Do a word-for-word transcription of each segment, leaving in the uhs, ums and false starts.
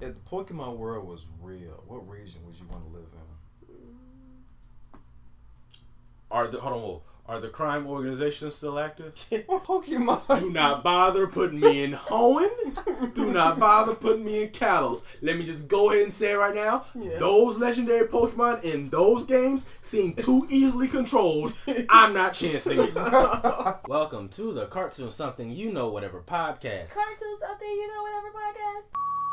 if the Pokemon world was real, what region would you want to live in? Are the hold on, whoa. Are the crime organizations still active? What Pokemon? Do not bother putting me in Hoenn. Do not bother putting me in Kalos. Let me just go ahead and say it right now. Yeah. Those legendary Pokemon in those games seem too easily controlled. I'm not chancing it. Welcome to the Cartoon Something You Know Whatever podcast. Cartoon Something You Know Whatever podcast.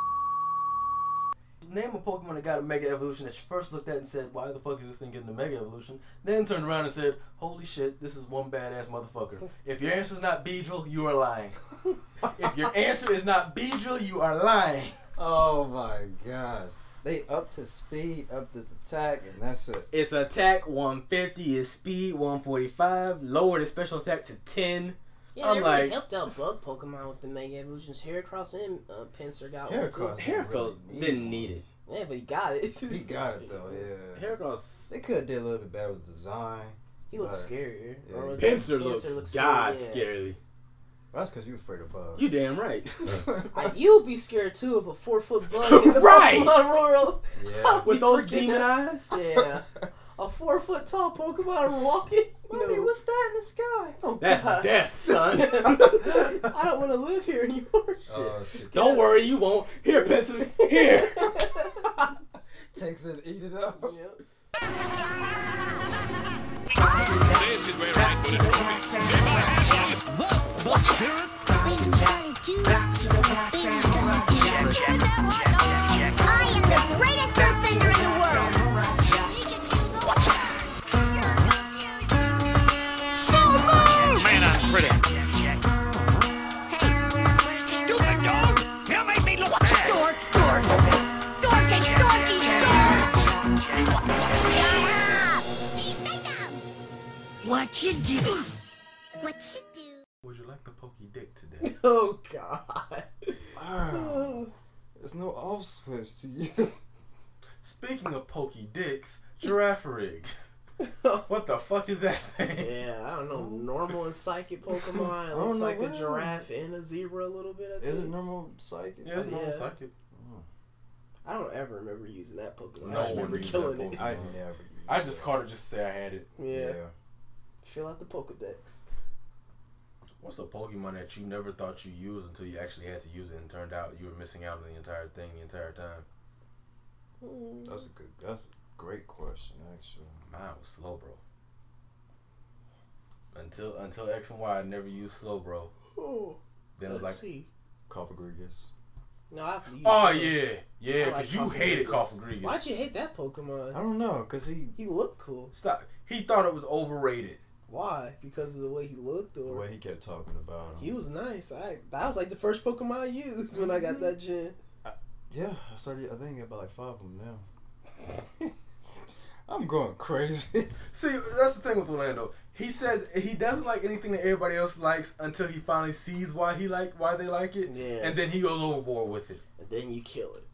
Name a Pokemon that got a Mega Evolution that you first looked at and said, why the fuck is this thing getting a Mega Evolution? Then turned around and said, holy shit, this is one badass motherfucker. If your answer is not Beedrill, you are lying. If your answer is not Beedrill, you are lying. Oh my gosh. They upped his speed, upped his attack, and that's it. It's attack one fifty, his speed one forty-five, lowered his special attack to ten. Yeah, I'm they like, really helped out bug Pokemon with the Mega Evolutions. Heracross and uh, Pinsir got Heracross one too. Heracross really need didn't need it. Yeah, but he got it. He got it though, yeah. Heracross. They could have did a little bit better with the design. He looks scarier. Yeah. Or was Pinsir that- looks, looks god scary, scarily. That's because you're afraid of bugs. You damn right. yeah. I, you'd be scared too of a four foot bug in the Right. Pokemon Royal. Yeah. With those freaking demon out. eyes? Yeah. A four foot tall Pokemon walking? Mommy, No. what's that in the sky? Oh, That's God. death, son. I don't want to live here anymore. Oh, shit. Don't worry, you won't. Here, pencil. Here. Takes it, eat it up. Yep. This is where I put a trophy. In my hand. Look, the spirit. I am the greatest earthbender in the world. Man, I'm pretty. Stupid dog! You made me look bad. Dork, dork, dorky, dorky, dork. Shut up. What you do? What you do? Would you like the Pokey Dick today? Oh, God. Wow. There's no off switch to you. Speaking of Pokey Dicks, Giraffe What the fuck is that thing? Yeah, I don't know. Normal and psychic Pokemon. It I don't looks know like a what. giraffe and a zebra a little bit. I Is it think. normal psychic? Yeah, it's Yeah. normal psychic. I don't ever remember using that Pokemon. No I just one remember used killing that it. I never. I just caught it just to say I had it. Yeah. Fill out the Pokedex. What's a Pokemon that you never thought you used until you actually had to use it and turned out you were missing out on the entire thing the entire time? That's a good. That's a great question, actually. Mine was Slowbro. Until until X and Y, I never used Slowbro. Oh. Then it was like, Cofagrigus. No, I have to use oh some. yeah, yeah, I because like you hated Cofagrigus. Cofagrigus. Why'd you hate that Pokemon? I don't know, cause he He looked cool. Stop. He thought it was overrated. Why? Because of the way he looked, the or way he kept talking about him. he was nice. I that was like the first Pokemon I used when I got that gen. Yeah, I started. I think I got about like five of them now. I'm going crazy. See, that's the thing with Orlando. He says he doesn't like anything that everybody else likes until he finally sees why he like why they like it, Yeah. and then he goes overboard with it. And then you kill it.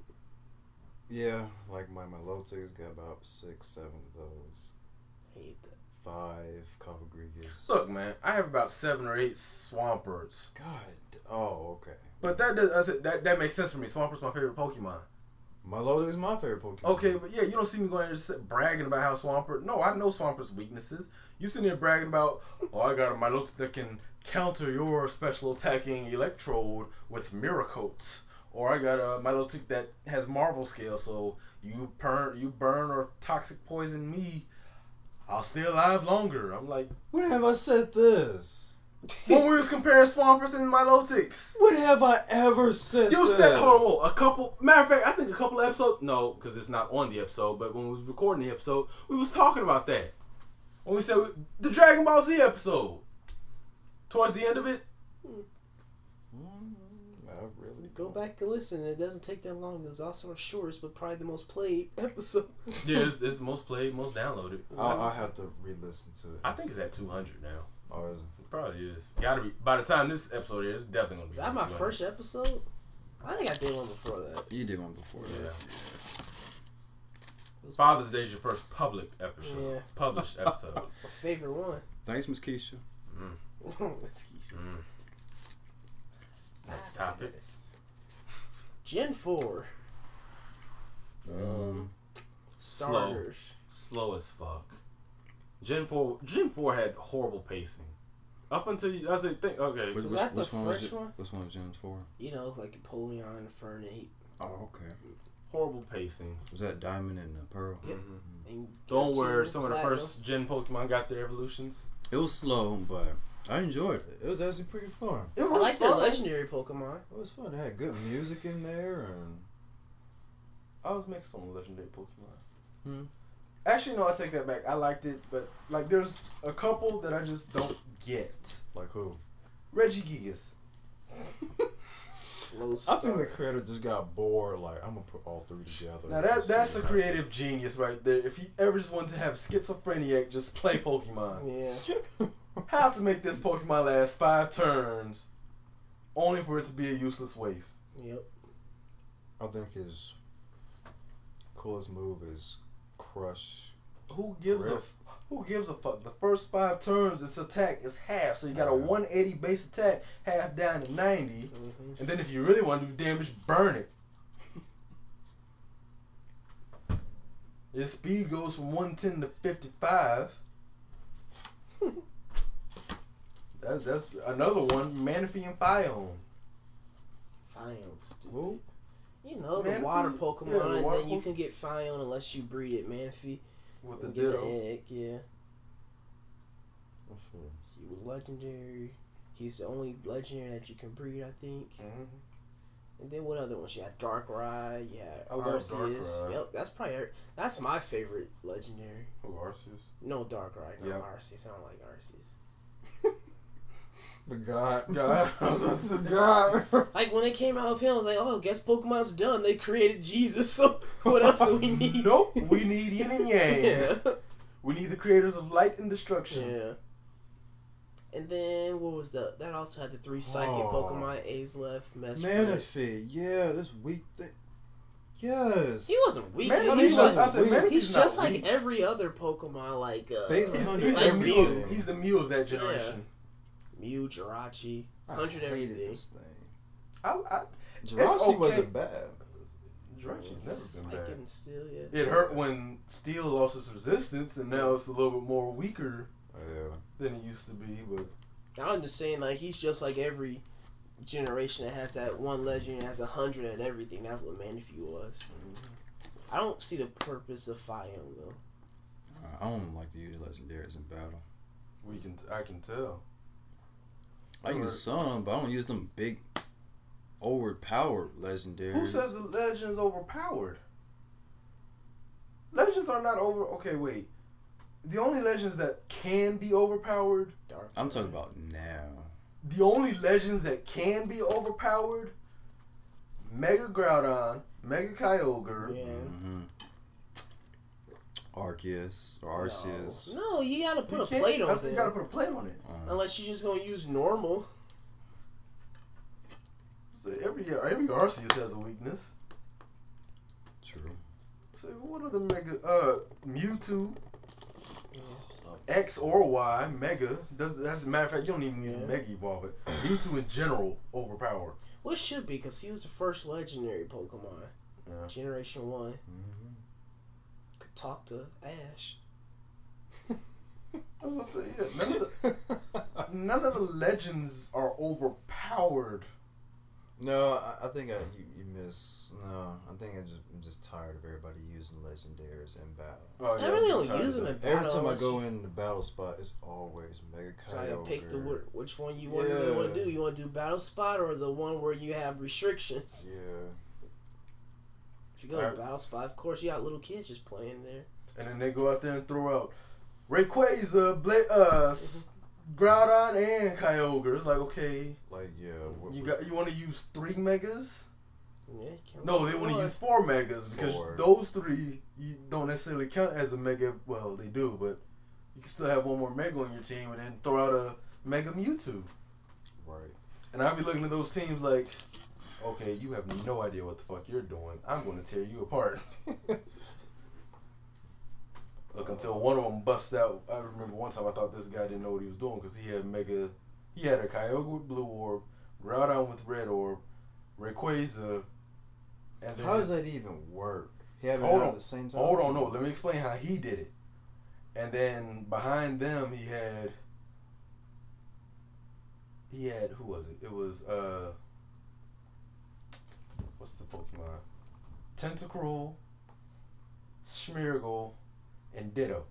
Yeah, like my my Lotte's got about six, seven of those. Hate that. Five Cofagrigus. Look, man, I have about seven or eight Swamperts, God. Oh, okay. but that does that's it, that that makes sense for me. Swampert's my favorite Pokemon. My Lotte is my favorite Pokemon. Okay, but yeah, you don't see me going there just sit- bragging about how Swampert. No, I know Swampert's weaknesses. You sitting there bragging about, oh, I got a Milotic that can counter your special attacking Electrode with Miracoats. Or I got a Milotic that has Marvel Scale, so you burn, you burn or toxic poison me, I'll stay alive longer. I'm like, When have I said this? when we was comparing Swamperts and Milotics. When have I ever said You this? said, hold on, hold on, a couple, matter of fact, I think a couple episodes, no, because it's not on the episode, but when we was recording the episode, we was talking about that. When we said, we, the Dragon Ball Z episode. Towards the end of it. Mm, not really. Go back and listen. It doesn't take that long. It was also our shortest, but probably the most played episode. Yeah, it's, it's the most played, most downloaded. I'll, I'll have to re-listen to it. I think it's at two hundred now. Oh, is it? It probably is. Gotta be, by the time this episode is, it's definitely going to be. Is that my two hundred. first episode? I think I did one before that. You did one before Yeah. that. Father's Day is your first public episode. Yeah. Published episode. My favorite one. Thanks, Miss Keisha. Mm. Next topic. Gen four. Um, Starters. Slow as fuck. Gen four. Gen four had horrible pacing. Up until you, I was like, think okay. which, Was which, that the which one was first it? one? Which one was Gen four? You know, like Empoleon, Fernet. Oh, okay. Horrible pacing. Was that Diamond and uh, Pearl? Yep. Mm-hmm. And Don't Team worry, some of the Platinum. first gen Pokemon got their evolutions. It was slow, but I enjoyed it. It was actually pretty fun. It I was like their fun. legendary Pokemon. It was fun. It had good music in there, and I was mixed on legendary Pokemon. Hmm. Actually, no, I take that back. I liked it, but like, there's a couple that I just don't get. like who? Regigigas. Slow I start. think the creator just got bored. Like, I'm gonna put all three together. Now that and see that's a what creative genius right there. If he ever just wanted to have schizophrenic, just play Pokemon. Yeah. How to make this Pokemon last five turns, only for it to be a useless waste. Yep. I think his coolest move is Crush. Who gives a Riff. who gives a fuck? The first five turns, its attack is half, so you got a Yeah. one eighty base attack, half down to ninety, Mm-hmm. and then if you really want to do damage, burn it. Its speed goes from one ten to fifty-five. That's that's another one. Manaphy and Phione. Phione, stupid. Who? You know, the Manaphy? water Pokemon, Yeah, the water and then you Pokemon. can get Phione unless you breed it Manaphy. With the And get an Ditto. egg, yeah. He was legendary. He's the only legendary that you can breed, I think. Mhm. And then what other ones? You had Darkrai, you had I love Arceus. Darkrai. Yep, that's probably our- that's my favorite legendary. Who Arceus? No Darkrai, no Yep. Arceus. I don't like Arceus. The God. God, I was about to say, God. Like when they came out of him, I was like, oh, guess Pokemon's done. They created Jesus, so what else do we need? Nope, we need yin and yang. Yeah. We need the creators of light and destruction. Yeah. And then what was the? That also had the three psychic Oh. Pokemon: Azelef, Mesprit. Manaphy. Yeah, this weak thing. Yes. He wasn't weak. Man, he's he just, wasn't I said, weak. Manaphy's he's not just like weak. every other Pokemon, like uh, Based He's, on he's, Like the Mew. Mew. He's the Mew of that generation. Mew, Jirachi, I hundred hated everything. this thing. I, I, Jirachi okay. wasn't bad. Jirachi's never been Psychic bad. still, yeah. It hurt when Steel lost its resistance, and now it's a little bit more weaker Yeah. than it used to be. But I'm just saying, like he's just like every generation that has that one legend and has a hundred at everything. That's what Manaphy was. I don't see the purpose of Phione though. I don't like to use legendaries in battle. we can, I can tell. I use some, but I don't use them big, overpowered legendaries. Who says the legends overpowered? Legends are not over. Okay, wait. The only legends that can be overpowered. Dark. I'm talking about now. The only legends that can be overpowered. Mega Groudon, Mega Kyogre. Yeah. Mm-hmm. Arceus or Arceus. No, no, you gotta put You a can't- plate on I said it. you gotta put a plate on it. Unless you're just gonna use normal. So every every Arceus has a weakness. True. So what are the Mega? Uh, Mewtwo. X or Y, Mega. Does as a matter of fact, you don't even need Yeah. a Mega Evolve it. Mewtwo in general overpowered. Well, it should be because he was the first legendary Pokemon. Yeah. Generation one. Mm-hmm. Could talk to Ash. I was gonna say yeah. None of the none of the legends are overpowered. No, I, I think I, you, you miss. No, I think I just, I'm just tired of everybody using legendaries in battle. Oh, I really I'm don't tired use of them in that. battle. Every time I unless go you- in the battle spot, it's always Mega So I gotta Kyogre. pick the wh- which one you want, really Yeah. want to do. You want to do battle spot or the one where you have restrictions? Yeah. If you go to Alright. battle spot, of course you got little kids just playing there. And then they go out there and throw out Rayquaza, Bla- uh, s- Groudon, and Kyogre. It's like, okay, Like, yeah. What, you got you want to use three megas? Yeah, you can't No, use they want to one. use four megas because Four. those three you don't necessarily count as a mega. Well, they do, but you can still have one more mega on your team and then throw out a Mega Mewtwo. Right. And I'll be looking at those teams like, okay, you have no idea what the fuck you're doing. I'm going to tear you apart. Look, until one of them busts out. I remember one time I thought this guy didn't know what he was doing because he had mega. He had a Kyogre with blue orb, Groudon with red orb, Rayquaza And then How does his- that even work? He had it Hold out on. at the same time. Hold on, no. Let me explain how he did it. And then behind them, he had. He had who was it? It was uh. What's the Pokemon? Tentacruel, Smeargle, and Ditto.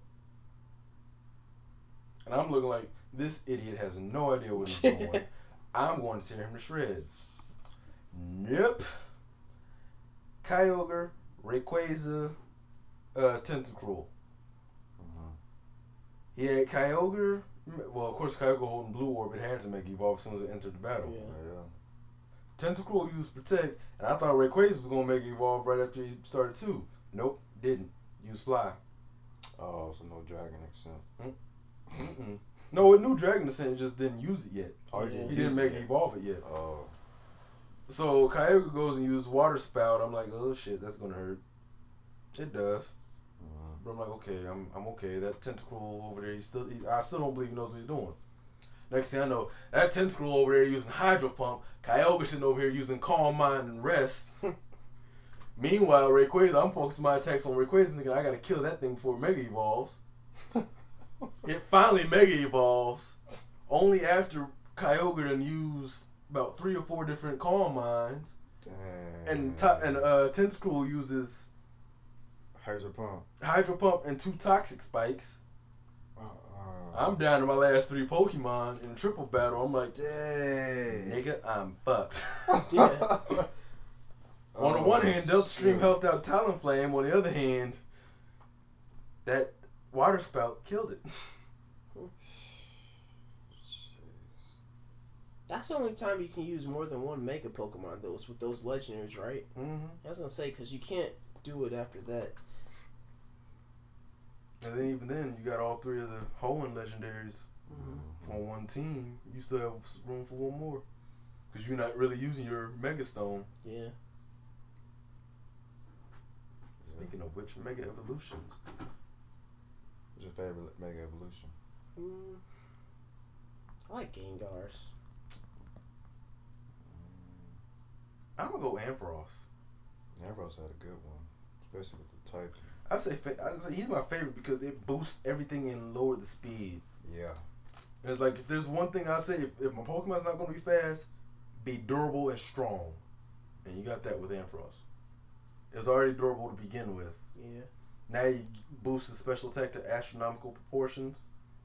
And I'm looking like this idiot has no idea what he's doing. I'm going to tear him to shreds. Nope. Kyogre, Rayquaza, uh, Tentacruel. Uh-huh. He had Kyogre. Well, of course, Kyogre holding Blue Orb, it had to make evolve as soon as it entered the battle. Yeah. Yeah. Tentacruel used Protect, and I thought Rayquaza was going to make evolve right after he started too. Nope, didn't. Use Fly. Oh, so no Dragon Accent. Mm-mm. No, it knew Dragon Descent, just didn't use it yet. Oh, he Yeah. didn't He didn't use make it. it evolve it yet. Oh. So Kyogre goes and uses Water Spout. I'm like, oh shit, that's gonna hurt. It does. Uh, But I'm like, okay, I'm I'm okay. That Tentacruel over there, he still, he, I still don't believe he knows what he's doing. Next thing I know, that Tentacruel over there using Hydro Pump. Kyogre sitting over here using Calm Mind and Rest. Meanwhile, Rayquaza, I'm focusing my attacks on Rayquaza, thinking I gotta kill that thing before it Mega Evolves. It finally Mega Evolves, only after Kyogre done used about three or four different Calm Minds, Dang. and to- and uh, Tentacruel uses Hydro Pump. Hydro Pump and two Toxic Spikes. Uh-uh. I'm down to my last three Pokemon in triple battle. I'm like, Dang. nigga, I'm fucked. Yeah. On the Oh, one hand, Delta Stream shit. helped out Talonflame. On the other hand, that Water Spout killed it. Jeez. That's the only time you can use more than one Mega Pokemon, those with those legendaries, right? Mm-hmm. I was gonna say because you can't do it after that. And then even then, you got all three of the Hoenn legendaries Mhm. on one team. You still have room for one more because you're not really using your Mega Stone. Yeah. Speaking of which, Mega Evolutions. What's your favorite Mega Evolution? Mm. I like Gengars. I'm gonna go Ampharos. Nevros had a good one, especially with the type. I say fa- I say he's my favorite because it boosts everything and lower the speed. Yeah. And it's like if there's one thing I say, if, if my Pokemon's not gonna be fast, be durable and strong, and you got that with Ampharos. It was already durable to begin with. Yeah. Now you boost the special attack to astronomical proportions.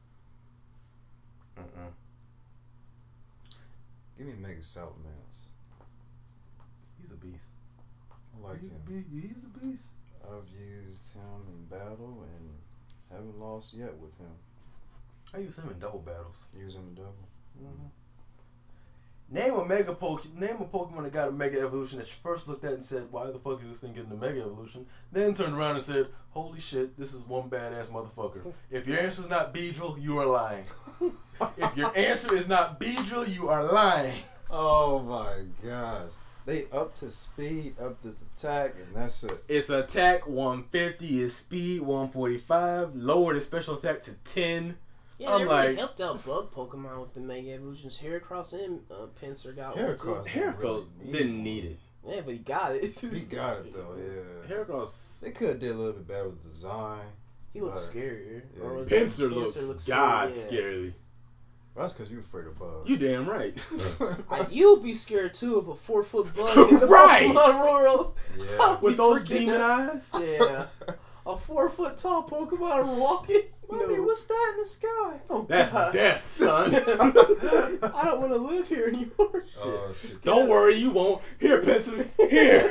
Mm-mm. Give me Mega Salamence. He's a beast. I like he's him. A beast. He's a beast. I've used him in battle and haven't lost yet with him. I use him in double battles. Use him in double. Mm-hmm. Name a mega poke. Name a Pokemon that got a Mega Evolution that you first looked at and said, "Why the fuck is this thing getting a Mega Evolution?" Then turned around and said, "Holy shit, this is one badass motherfucker." If your answer is not Beedrill, you are lying. If your answer is not Beedrill, you are lying. Oh my gosh. They upped his speed, upped his attack, and that's it. Its attack one fifty, its speed one forty-five, lowered its special attack to ten. Yeah, I'm they really like- helped out bug Pokemon with the Mega Evolutions. Heracross and uh, Pinsir got Heracross one too. didn't Heracross really need didn't one. need it. Yeah, but he got it. He got it though, yeah. Heracross. They could have did a little bit better with the design. He looks But- scarier. Yeah. Or was that- Pinsir looks, looks god scary, yeah. scarily. That's because you're afraid of bugs. You damn right. I, you'd be scared too of a four foot bug in the Right. Pokemon Rural. Yeah. With Be those freaking demon out. eyes. Yeah. A four foot tall Pokemon walking. Mommy, No. what's that in the sky? Oh, That's God. death, son. I don't want to live here anymore. Oh, shit. Don't worry, you won't. Here, pencil. Here.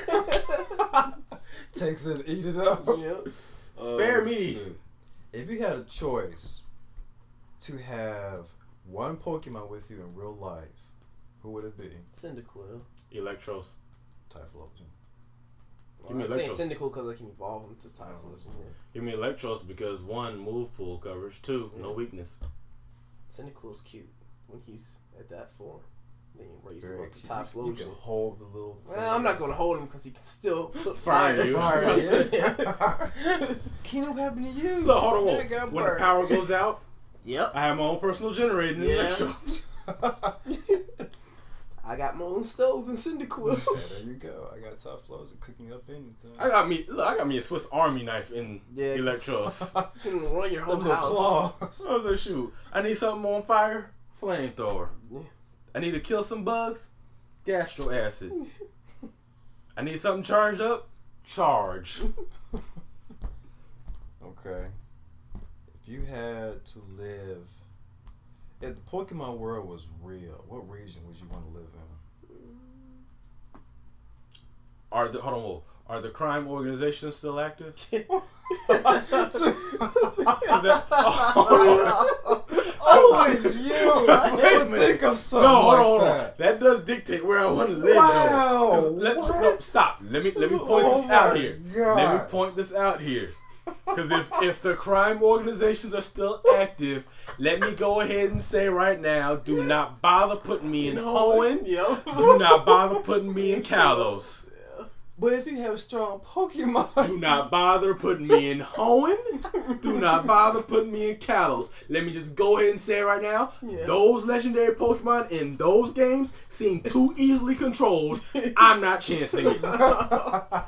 Takes it, eat it up. Yep. Spare Oh, me. shit. If you had a choice to have one Pokemon with you in real life, who would it be? Cyndaquil. Electros. Typhlosion. Give me I'm saying Electro. Cyndaquil because I can evolve him to Typhlosion. Yeah. Give me Electros because one, move pool coverage. Two, no Yeah. weakness. Cyndaquil's cute when he's at that form. Then you raise him Very up to cute. You Typhlosion. can hold the little thing. Well, I'm not going to hold him because he can still put Fire fire. you. Fire, Yeah. Keno, what happened to you? Look, hold on. Yeah, When got when the burned. power goes out, Yep. I have my own personal generator in Yeah. Electro. I got my own stove and Cyndaquil. Yeah, there you go. I got top floors and cooking up anything. I got me. Look, I got me a Swiss Army knife in Yeah, 'cause- Electros. You can run your whole Them little house. claws. I was like, shoot, I need something on fire. Flamethrower. Yeah. I need to kill some bugs. Gastro acid. I need something charged up. Charge. Okay. If you had to live, if the Pokemon world was real, what region would you want to live in? Are the hold on? Whoa. Are the crime organizations still active? Is that, oh, Oh, you! I Wait a didn't minute. think of something no, hold like on, hold on. that. That does dictate where I want to live. Wow, though. 'Cause Let, what? no, stop. Let me let me point Oh this out my here. Let me gosh. point this out here. Because if if the crime organizations are still active, let me go ahead and say right now, do not bother putting me in Hoenn. Yo. Do not bother putting me in Kalos. But if you have strong Pokemon, Do not bother putting me in Hoenn. Do not bother putting me in Kalos. Let me just go ahead and say it right now. Yeah. Those legendary Pokemon in those games seem too easily controlled. I'm not chancing it. I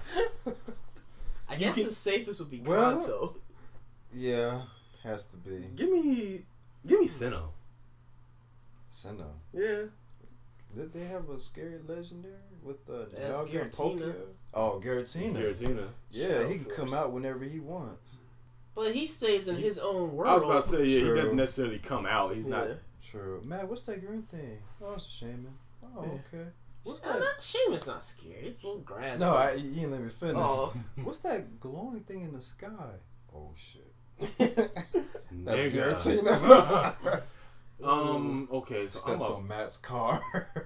guess can- the safest would be Well- Kanto. yeah, has to be Give me, give me Sinnoh. Sinnoh. Yeah. Did they have a scary legendary with uh, That's Dialga and Giratina. Pokemon? Oh, Giratina. Giratina. Yeah, he can Shellforce. come out whenever he wants. But he stays in his own world. I was about to say, yeah, True. he doesn't necessarily come out. He's not. Yeah. True. Matt, what's that green thing? Oh, it's a shaman. Oh, Yeah. okay. What's I'm that? not Shaman's not scary. It's a little grass. No, but- I, you didn't let me finish. Oh. What's that glowing thing in the sky? Oh shit. That's Nigga. Giratina. Um. Okay. So I'm Steps up. on Matt's car.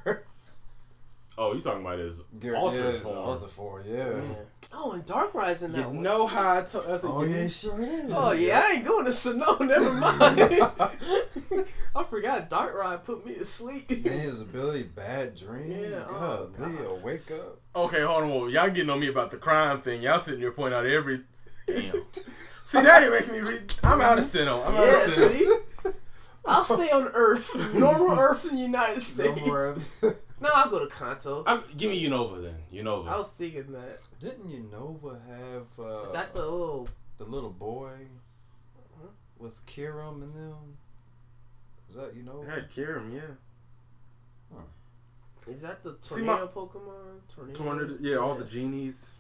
Oh, you talking about his Gar- alter yeah, it's form? Alter form, yeah. Yeah. Oh, and Dark Rise in that You one. know too. how I told. I said, Oh you yeah, know- it sure is. Oh yeah, I ain't going to Sinnoh. Never mind. I forgot Dark Ride put me to sleep. Then his ability, bad dream. Yeah, God, oh, Leo, wake up. Okay, hold on. Well, y'all getting on me about the crime thing. Y'all sitting here pointing out every. Damn. See, now you're making me read. I'm out of Sinnoh. I'm out Yeah, of Sinnoh. see? I'll stay on Earth. Normal Earth in the United No States. more. No, I'll go to Kanto. I'm, give me Unova then. Unova. I was thinking that. Didn't Unova have uh, Is that the little... the little boy with Kiram and them? Is that I Unova? had Kiram, yeah. Is that the See, tornado my- Pokemon? Tornado? Tornado, yeah, all the genies.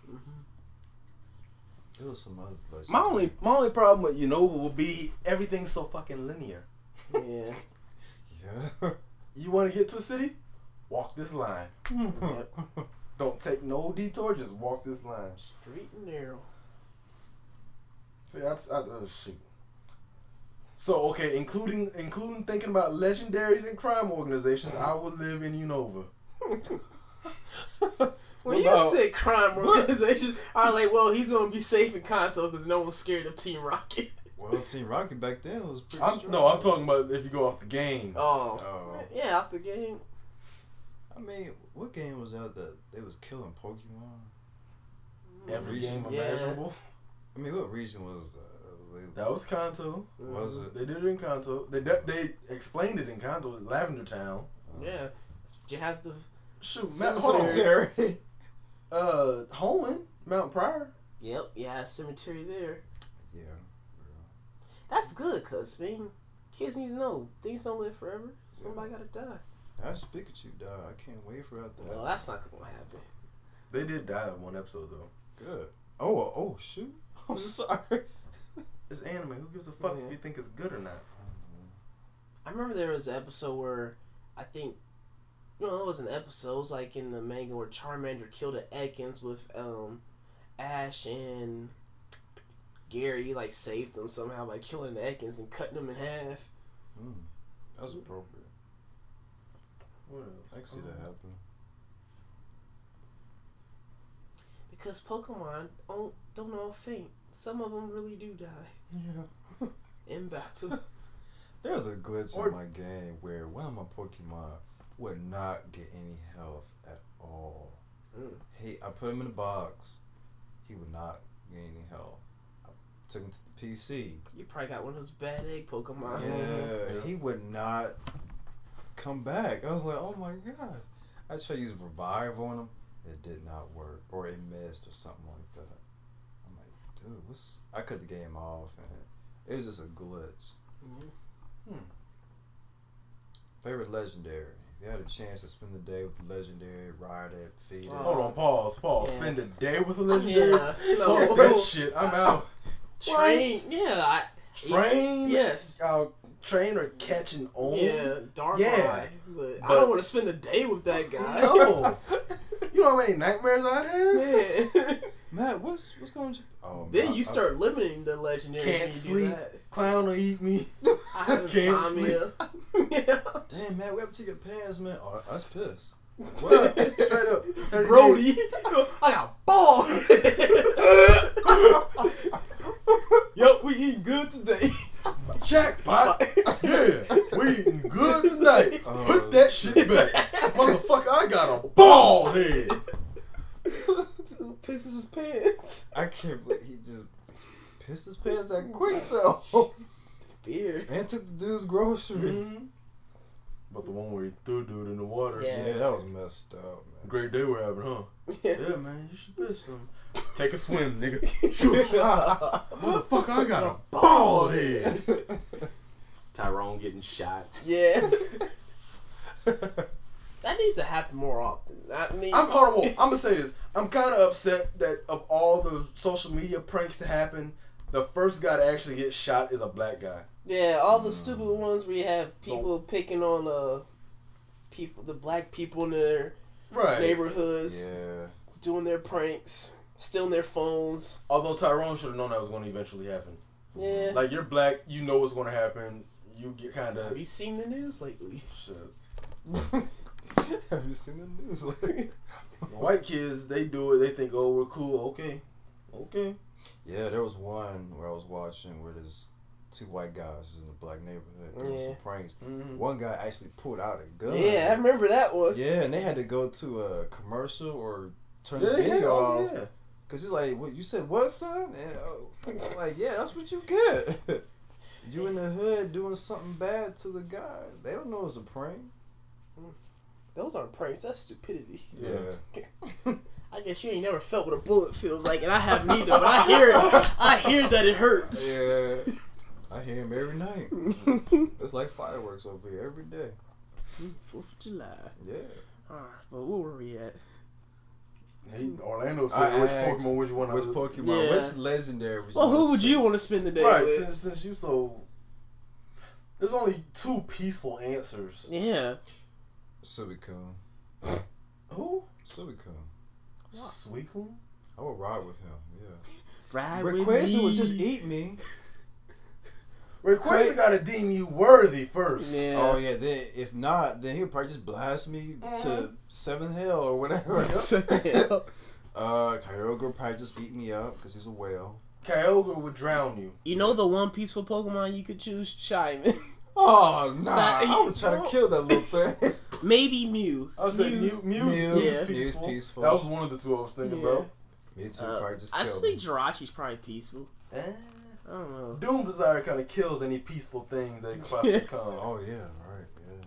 It was some other legend. My only, my only problem with Unova will be everything's so fucking linear. Yeah. Yeah. You want to get to a city? Walk this line. Yep. Don't take no detour. Just walk this line. Straight and narrow. See, that's I, uh, shoot. So okay, including including thinking about legendaries and crime organizations, I would live in Unova. When What you about- said crime organizations, I was like, well, he's going to be safe in Kanto because no one's scared of Team Rocket. Well, Team Rocket back then was pretty I'm, strong. no, I'm talking about if you go off the game. Oh. Oh. Yeah, out the game. I mean, what game was that that they was killing Pokemon? Every region. game Yeah. imaginable. I mean, what region was uh, they, That was Kanto. was it? They did it in Kanto. They de- they explained it in Kanto, Lavender Town. Yeah. You had the... Shoot, Cem- Mount, hold on. Cemetery. Uh, Hoenn, Mount Pryor. Yep, yeah, cemetery there. Yeah. That's good, because, man, kids need to know things don't live forever. Somebody got to die. That's Pikachu died. I can't wait for that to happen. Well, that's not going to happen. They did die in one episode though. Good. Oh, oh, oh, shoot. I'm sorry. It's anime. Who gives a fuck Yeah. if you think it's good or not? I remember there was an episode where I think, you know, it was an episode, it was like in the manga where Charmander killed the Ekans with um, Ash and Gary. He, like, saved them somehow by killing the Ekans and cutting them in half. Mm, that was appropriate. What else? I can see that happening. Because Pokemon don't, don't all faint. Some of them really do die Yeah. in battle. There was a glitch Or- in my game where one of my Pokemon would not get any health at all. Mm. He, I put him in a box. He would not get any health. I took him to the P C. You probably got one of those bad egg Pokemon. Yeah, Yeah. he would not come back. I was like, oh my god. I tried to use Revive on him. It did not work, or it missed, or something like that. I'm like, dude, what's? I cut the game off, and it was just a glitch. Hmm. Favorite legendary. If you had a chance to spend the day with the legendary, ride it, feed it. Hold on, pause, pause. Yeah. Spend a day with a legendary. Yeah, no. Fuck that shit. I'm out. Train, yeah, I, Train. yes, Uh, train or catch and own. yeah, Dark Yeah. Eye, but, I But- don't want to spend a day with that guy. No. You know how many nightmares I have? Man. Matt, what's what's going to? Oh, Then man, you I- start limiting the legendaries Can't when you sleep. do that. Clown will eat me. I have Can't insomnia. yeah. Damn, man, we have to take your pants, man. Oh, that's pissed. What? Straight up. thirty Brody, days. I got ball. Yo, we eating good today. Jackpot. Yeah. We eating good tonight. Oh, Put that shit back. Motherfucker, I got a bald head. Dude pisses his pants. I can't believe he just pissed his pants that quick though. Fear. And took the dude's groceries. But the one where he threw dude in the water. Yeah. Yeah, that was messed up, man. Great day we're having, huh? Yeah. Yeah, man, you should piss some. Take a swim, nigga. Shoot. Motherfucker, I got a bald head. Tyrone getting shot. Yeah. That needs to happen more often. I mean, I'm horrible. I'm gonna say this. I'm kind of upset that of all the social media pranks to happen, the first guy to actually get shot is a black guy. yeah, all the stupid ones where you have people picking on uh people, the black people in their Right. neighborhoods, Yeah. doing their pranks, stealing their phones. Although Tyrone should have known that was going to eventually happen. Yeah. Like, you're black, you know what's going to happen. You get kind Have of you seen the news lately? shit. Have you seen the news lately? White kids, they do it. They think, oh, we're cool. Okay, okay. Yeah, there was one where I was watching where there's two white guys in a black neighborhood doing some Yeah. pranks. Mhm. One guy actually pulled out a gun. Yeah, I remember that one. Yeah, and they had to go to a commercial or turn Yeah, the video yeah, off. yeah. Cause he's like, "What you said? What, son?" And uh, I'm like, "Yeah, that's what you get. You in the hood doing something bad to the guy. They don't know it's a prank." Those aren't pranks. That's stupidity. Yeah. I guess you ain't never felt what a bullet feels like, and I haven't either. But I hear it. I hear that it hurts. Yeah. I hear him every night. It's like fireworks over here every day. Fourth of July. Yeah. Alright, but where were we at? He, Orlando said, I which asked, Pokemon would you want to Which Pokemon? Yeah. Which legendary? Would you Well, wanna who would spend- you want to spend the day Right, with? since, since you so... There's only two peaceful answers. Yeah. Suicune. Who? Suicune. Suicune? I would ride with him. Yeah. Ride with Rayquaza me. would just eat me. Rayquaza gotta deem you worthy first. Yeah. Oh yeah. Then if not, then he'll probably just blast me to seventh hell or whatever. uh, Kyogre would probably just eat me up because he's a whale. Kyogre would drown you. You know the one peaceful Pokemon you could choose? Shyman. Oh nah! Nah, I would try to kill that little thing. Maybe Mew. I was saying Mew, Mew, Mew, Mew's yeah. peaceful. Mew's peaceful. That was one of the two I was thinking Yeah. about. Me too. Uh, probably just I kill think me. Jirachi's probably peaceful. Eh. I don't know. Doom Desire kind of kills any peaceful things that could possibly come. Oh yeah, right.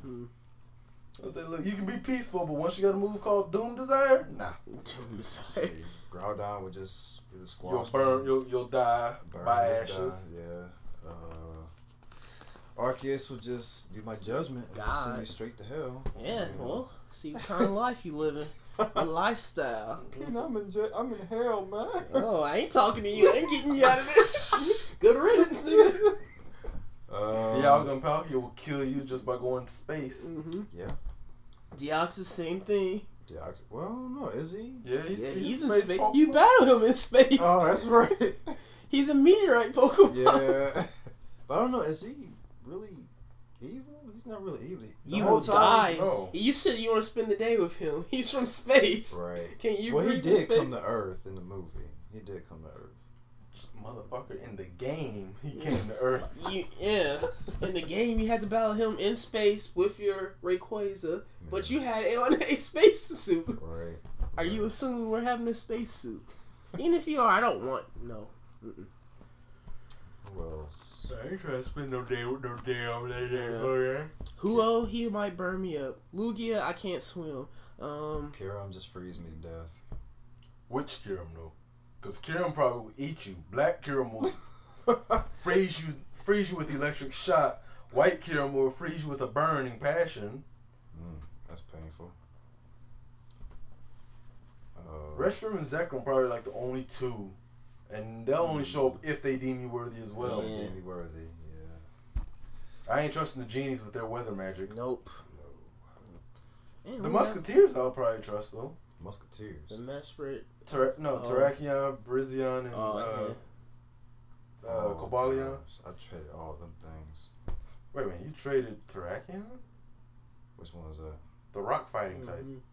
Yeah. I say, look, you can be peaceful, but once you got a move called Doom Desire, nah, Doom See, Desire. Groudon would just either you'll squash burn, me, you'll you'll die burn, by just ashes. die. Yeah. Uh, Arceus would just do my judgment and just send God. me straight to hell. Yeah, well, see what kind of life you living. A lifestyle. I'm in j- I'm in hell, man. Oh, I ain't talking to you. I ain't getting you out of this. Good riddance, nigga. Um, Yeah, Algon Palkia will kill you just by going to space. Mm-hmm. Yeah. Deoxys, same thing. Deoxys. Well, I don't know. Is he? Yeah, he's, Yeah, he's, he's in space space. Pokemon. You battle him in space. Oh, that's right. He's a meteorite Pokemon. Yeah. But I don't know. Is he really evil? He's not really evil. The You whole will time die. he's just- No. You said you want to spend the day with him. He's from space. Right. Can you Well, he breathe in did space? come to Earth in the movie. He did come to Earth. Motherfucker, in the game, he came to Earth. You, yeah. In the game, you had to battle him in space with your Rayquaza, but you had it on a space suit. Right. Are you assuming we're having a space suit? Even if you are, I don't want no. Mm-mm. Who else? I ain't trying to spend no day with no damn lady. Yeah. Oh yeah. Huo, he might burn me up. Lugia, I can't swim. Um, Kiram just freeze me to death. Which Kiram though? Because Kiram probably will eat you. Black Kiram will freeze you, freeze you with electric shock. White Kiram will freeze you with a burning passion. Mm, that's painful. Uh, Restroom and Zekrom probably like the only two, and they'll only show up if they deem you worthy as well. well, Yeah. Danny Worthy, yeah. I ain't trusting the genies with their weather magic. nope. And The we Musketeers I'll probably trust though. Musketeers. got The Mesprit. Ter- no, Oh. Terrakion, Brizion, and Oh, uh, yeah. uh, Oh, Cobalion. gosh, I traded all them things. Wait a minute, you traded Terrakion? Which one was that? The rock fighting type. Mhm.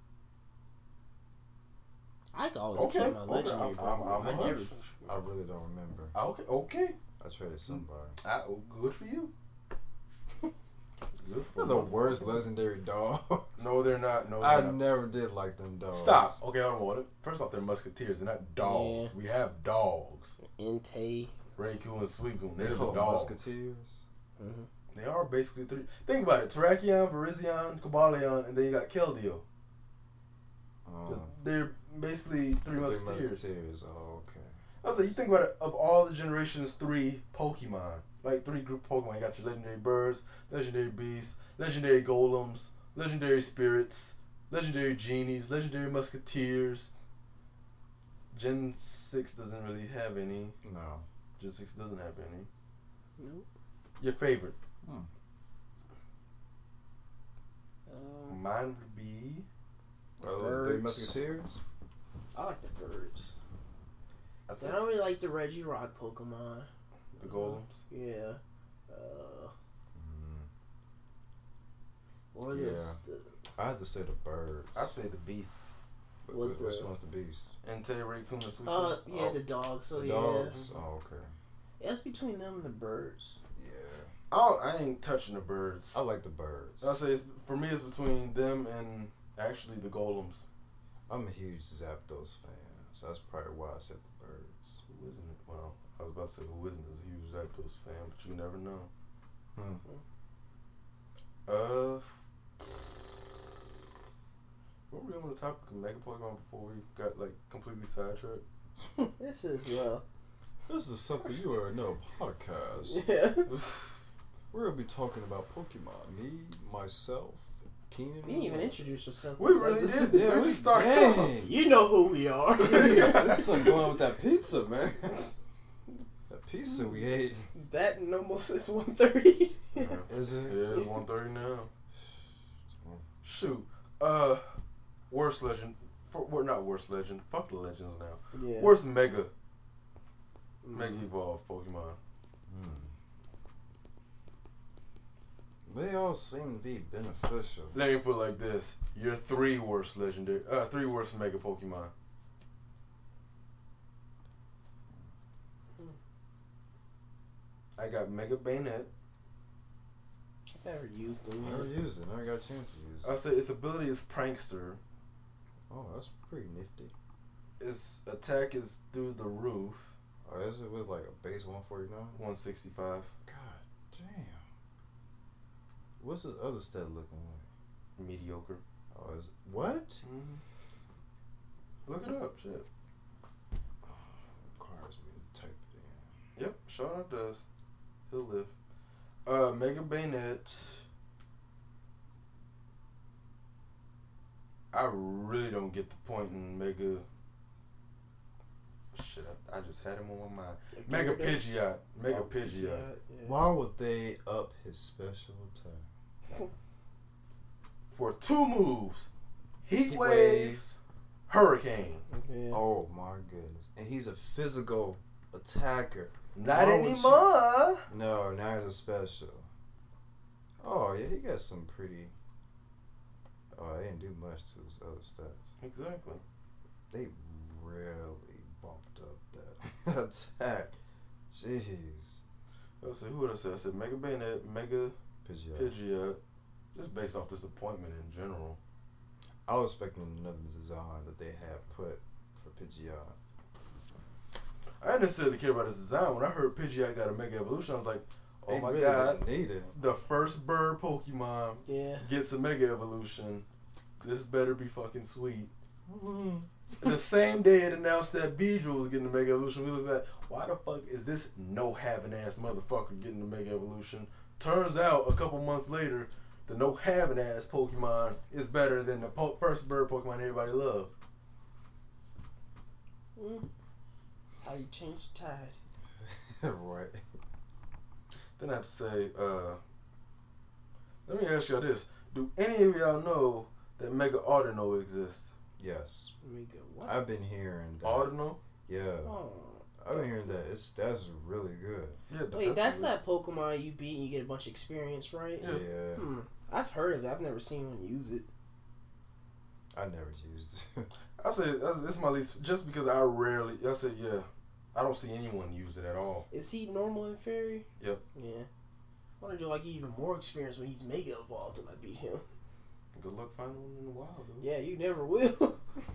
I can always Okay, keep my okay, legendary. I'm- bro. I'm- I'm I a never. hunch. I really don't remember. Ah, okay, okay. I traded somebody. Ah, oh, good for you. Good for They're the you. worst legendary dogs. No, they're not. No, they're I not. never did like them dogs. Stop. Okay, hold on. What? First off, they're musketeers. They're not dogs. We have dogs. Entei. Raikou and Suicune. They They're call the them dogs. musketeers. Mm-hmm. They are basically three. Think about it. Terrakion, Virizion, Cobalion, and then you got Keldeo. Um, They're basically three three musketeers. musketeers. Oh, okay. I was like, you think about it, of all the generations, three Pokemon. Like, three group Pokemon. You got your legendary birds, legendary beasts, legendary golems, legendary spirits, legendary genies, legendary musketeers. Gen six doesn't really have any. No. Gen six doesn't have any. Nope. Your favorite? Um, Mine would be... Oh, the three Birds. musketeers? I like the birds. I I said don't really like the Reggie Rock Pokemon. the golems. Yeah. Uh, Mm, or Yeah. this, the I had to say the birds. I'd say the beasts. But What wh- which the- one's the beast? Entei, Raikou, and Suicune. uh yeah Oh, the dogs. So the yeah, dogs? Oh, okay. it's between them and the birds. Yeah. I, don't, I ain't touching the birds. I like the birds. I'll say it's, for me, it's between them and actually the golems. I'm a huge Zapdos fan, so that's probably why I said the birds. Who isn't it? Well, I was about to say who isn't a huge Zapdos fan, but you never know. Hmm. Uh, what were we on the topic of Mega Pokemon before we got like completely sidetracked? This is uh This is something you already know podcast. yeah. We're gonna be talking about Pokemon. Me, myself, Keenan. You didn't even introduce yourself. We This really episode. did. Yeah, we we just started. dang. You know who we are. There's something going on with that pizza, man. That pizza we ate. That and almost is one thirty. Is it? Yeah, it's one thirty now. Shoot. Uh, worst legend. For, well, not worst legend. Fuck the legends now. Yeah. Worst Mega. Mm. Mega Evolve Pokemon. Hmm. They all seem to be beneficial. Let me put it like this: your three worst legendary, uh, three worst Mega Pokemon. I got Mega Bayonet. I've never used them. I never used it. Never got a chance to use it. I'll say its ability is Prankster. Oh, that's pretty nifty. Its attack is through the roof. Oh, is it was like a base one forty-nine? one sixty-five. God damn. What's his other stat looking like? Mediocre. Oh, is it, what? Mm-hmm. Look it up. Shit. Requires me to type it Yep, sure enough does. He'll live. Uh, Mega Bayonet. I really don't get the point in Mega. Shit, I, I just had him on my mind. Mega Gyarados? Pidgeot. Mega Oh, Pidgeot. yeah. in. Why would they up his special attack? For two moves Heat, Heat wave, wave. Hurricane. Yeah. Oh my goodness. And he's a physical attacker. Not Why would you- anymore. No, now he's a special. Oh yeah, he got some pretty. Oh, they didn't do much to his other stats. Exactly. They really bumped up that attack. Jeez. Let's see, who would I say? I said Mega Bayonet, Mega Pidgeot. Pidgeot. Just based off disappointment in general. I was expecting another design that they had put for Pidgeot. I didn't necessarily care about his design. When I heard Pidgeot got a Mega Evolution, I was like, oh They my really god. didn't need it. The first bird Pokemon Yeah. gets a Mega Evolution. This better be fucking sweet. The same day it announced that Beedrill was getting a Mega Evolution, we was like, why the fuck is this no having ass motherfucker getting a Mega Evolution? Turns out a couple months later, the no having ass Pokemon is better than the po- first bird Pokemon everybody loved. Mm. That's how you change the tide. Right. Then I have to say, uh, let me ask y'all this. Do any of y'all know that Mega Audino exists? Yes. Let me go. What? I've been hearing that. Audino? Yeah. Oh. I've been hearing that. It's that's really good. Yeah, Wait, that's defensively. that Pokemon you beat and you get a bunch of experience, right? Yeah. Yeah. Hmm. I've heard of it. I've never seen one use it. I never used it. I say that's, that's my least, just because I rarely, I say, yeah, I don't see anyone use it at all. Is he normal and fairy? Yep. Yeah. I wonder do I get even more experience when he's Mega Evolved when I beat him. Good luck finding one in the wild, dude. Yeah, you never will.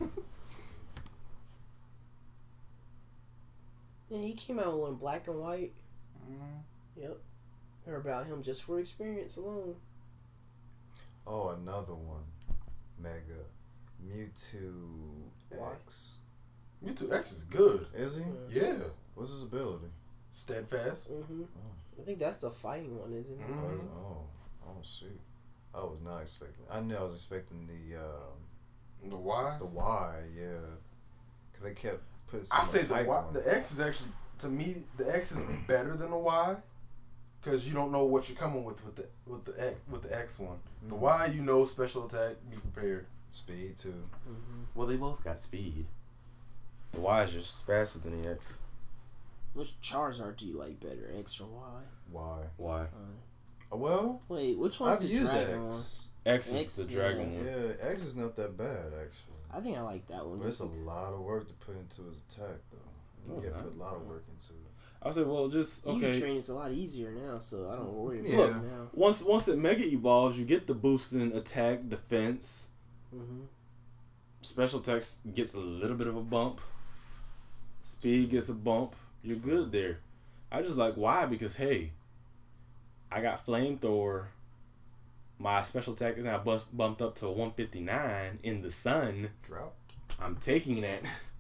Yeah, he came out in black and white. Mm. Yep. Heard about him just for experience alone. Oh, another one. Mega. Mewtwo X. Mewtwo X is good. Is he? Yeah. What's his ability? Steadfast. Mm-hmm. Oh. I think that's the fighting one, isn't it? Mhm. Oh, is- oh, oh, shoot. I was not expecting. I knew I was expecting the um, The Y? the Y, yeah. Cause they kept putting. So I much say the hype Y, on the it. X is actually, to me, the X is better than the Y. Because you don't know what you're coming with with the with the X, with the X one. The Mhm. Y, you know, special attack, be prepared. Speed too. Mm-hmm. Well, they both got speed. The Y is just faster than the X. Which Charizard do you like better, X or Y? Y. Why? Uh, Oh, well, wait, which one's I've the used dragon X. X is X, the dragon yeah. one. Yeah, X is not that bad actually. one? I think I like that one. But it's a lot of work to put into his attack though. No, You gotta it's put a lot of work into it. I said, well, just Eevee okay. training's a lot easier now, so I don't worry about Yeah. it now. Once once it mega evolves, you get the boost in attack, defense, Mm-hmm. special attacks gets a little bit of a bump, speed gets a bump. You're good there. I just like why because hey, I got flamethrower. My special attack is now bust, bumped up to one fifty-nine in the sun. Drought. I'm taking that.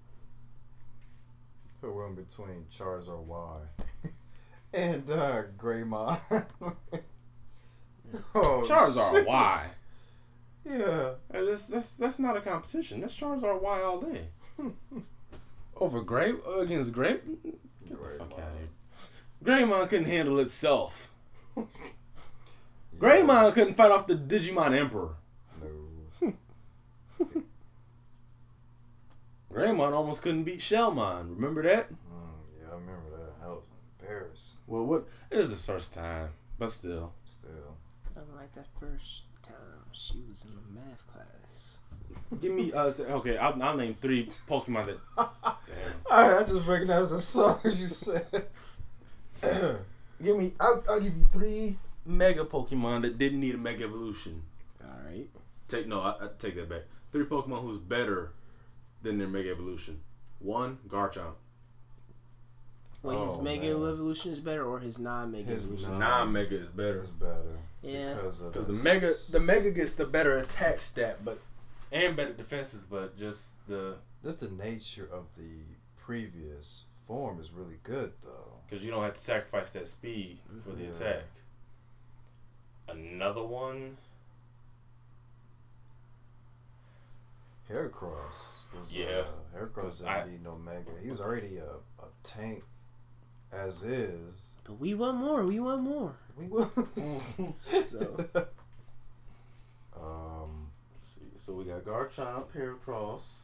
Put one between Charizard Y and uh, Greymon. Oh, Charizard shit. Y. Yeah. Hey, That's that's that's not a competition. That's Charizard Y all day. Over Grape against Grape. Get the fuck Greymon. out of here. Greymon couldn't handle itself. Greymon couldn't fight off the Digimon Emperor. No. Greymon almost couldn't beat Shellmon. Remember that? Mm, yeah, I remember that. That was embarrassing. Well, what? It was the first time, but still. Still. Nothing like that first time she was in the math class. Give me uh. say- Okay, I'll, I'll name three Pokemon that. Damn. Alright, I just recognized the song you said. Give me. I'll, I'll give you three Mega Pokemon that didn't need a Mega Evolution. Alright. Take no, I, I take that back. Three Pokemon who's better than their Mega Evolution. One, Garchomp. Wait, his Oh, Mega man. Evolution is better or his non-Mega His Evolution? non- Non-Mega is better. It's better. Yeah. Because of Because the, the Mega, the Mega gets the better attack stat, but and better defenses, but just the Just the nature of the previous form is really good though. because you don't have to sacrifice that speed for the Yeah. attack. Another one. Heracross was Yeah. uh, Heracross didn't I- need no Mega. He was already a, a tank as is. But we want more. We want more. We will. So um, See, so we got Garchomp, Heracross,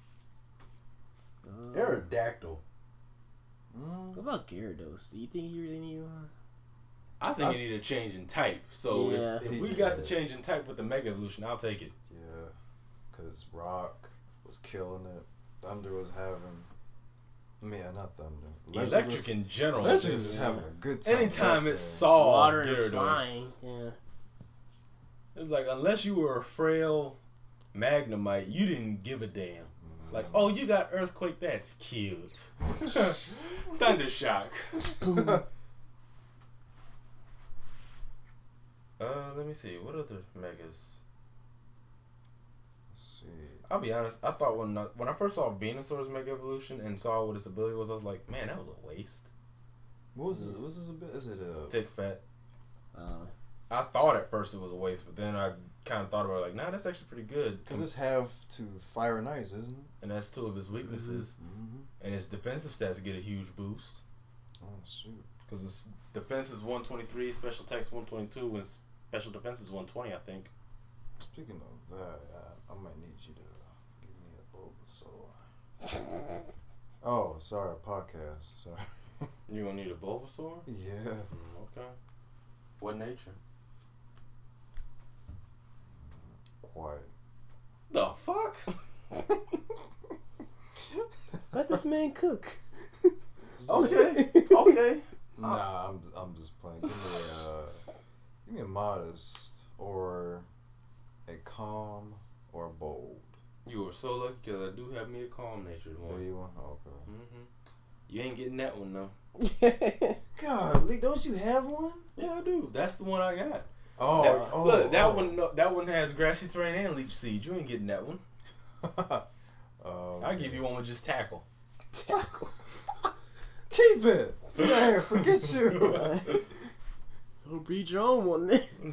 uh, Aerodactyl. mm, what about Gyarados? Do you think he really need one? I think I- it needed a change in type. So Yeah. if, if He we got the did. change in type with the Mega Evolution, I'll take it. yeah, because Rock was killing it. Thunder was having. I mean, not Thunder. Electric was, in general. Electric is was just- just having a good time. anytime back it then. saw Water and Gyarados, flying. Yeah. it's like unless you were a frail Magnemite, you didn't give a damn. Mhm. Like, oh, you got Earthquake. That's cute. Thundershock. uh, let me see. What other megas? Let's see. I'll be honest. I thought when I, when I first saw Venusaur's Mega Evolution and saw what its ability was, I was like, man, that was a waste. What was this? What was this a bit? Is it a? Thick fat. Uh, I thought at first it was a waste, but then I kind of thought about it like, nah, that's actually pretty good. Because it's half to Fire and Ice, isn't it? And that's two of his weaknesses. Mm-hmm. And his defensive stats get a huge boost. Oh shoot. Because his defense is one twenty-three, special attacks one twenty-two, and special defense is one twenty, I think. Speaking of that, I, I might need you to give me a Bulbasaur. Oh, sorry, podcast. Sorry. You gonna need a Bulbasaur? Yeah. Mm, okay. What nature? Quiet. The fuck? let this man cook. Okay. Okay. Nah, I'm I'm just playing. Give me a uh, give me a modest or a calm or a bold. You were so lucky because I do have me a calm natured There one. you want? Okay. Mm-hmm. You ain't getting that one though. Golly, don't you have one? Yeah, I do. That's the one I got. Oh, That- oh look, that oh. one. No, that one has grassy terrain and leech seed. You ain't getting that one. um, I'll give you one with just tackle. Tackle. Keep it. Man, forget you. Don't breed your own one then.